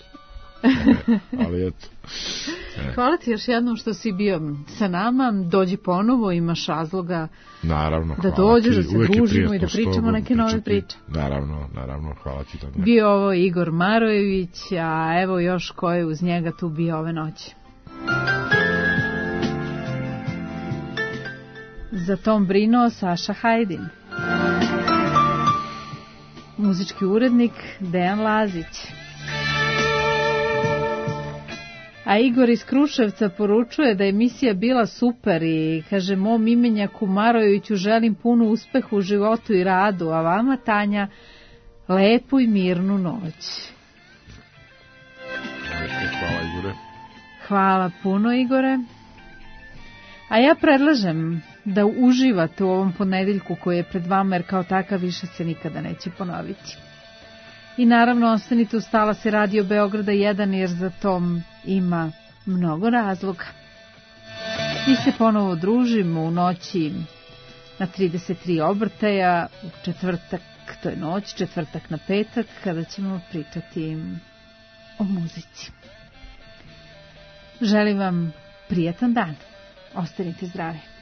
Ali eto. Hvala ti još jednom što si bio sa nama, dođi ponovo, imaš razloga, naravno, da dođeš, da se družimo i da pričamo neke nove priče. Naravno, hvala ti. Bio ovo Igor Marojević, a evo još ko je uz njega tu bio ove noći. Za tom brinuo Saša Hajdin. Muzički urednik Dejan Lazić. A Igor iz Kruševca poručuje da je emisija bila super i kaže, mom imenjaku Marojeviću želim puno uspeha u životu i radu, a vama, Tanja, lepu i mirnu noć. Hvala, Igore. Hvala puno, Igore. A ja predlažem da uživate u ovom ponedeljku koji je pred vama, jer kao takav više se nikada neće ponoviti. I naravno ostanite uz talase Radio Beograda 1, jer za tom ima mnogo razloga. Mi se ponovo družimo u noći na 33 obrtaja, u četvrtak, to je noć, četvrtak na petak, kada ćemo pričati o muzici. Želim vam prijatan dan. Ostanite zdravi.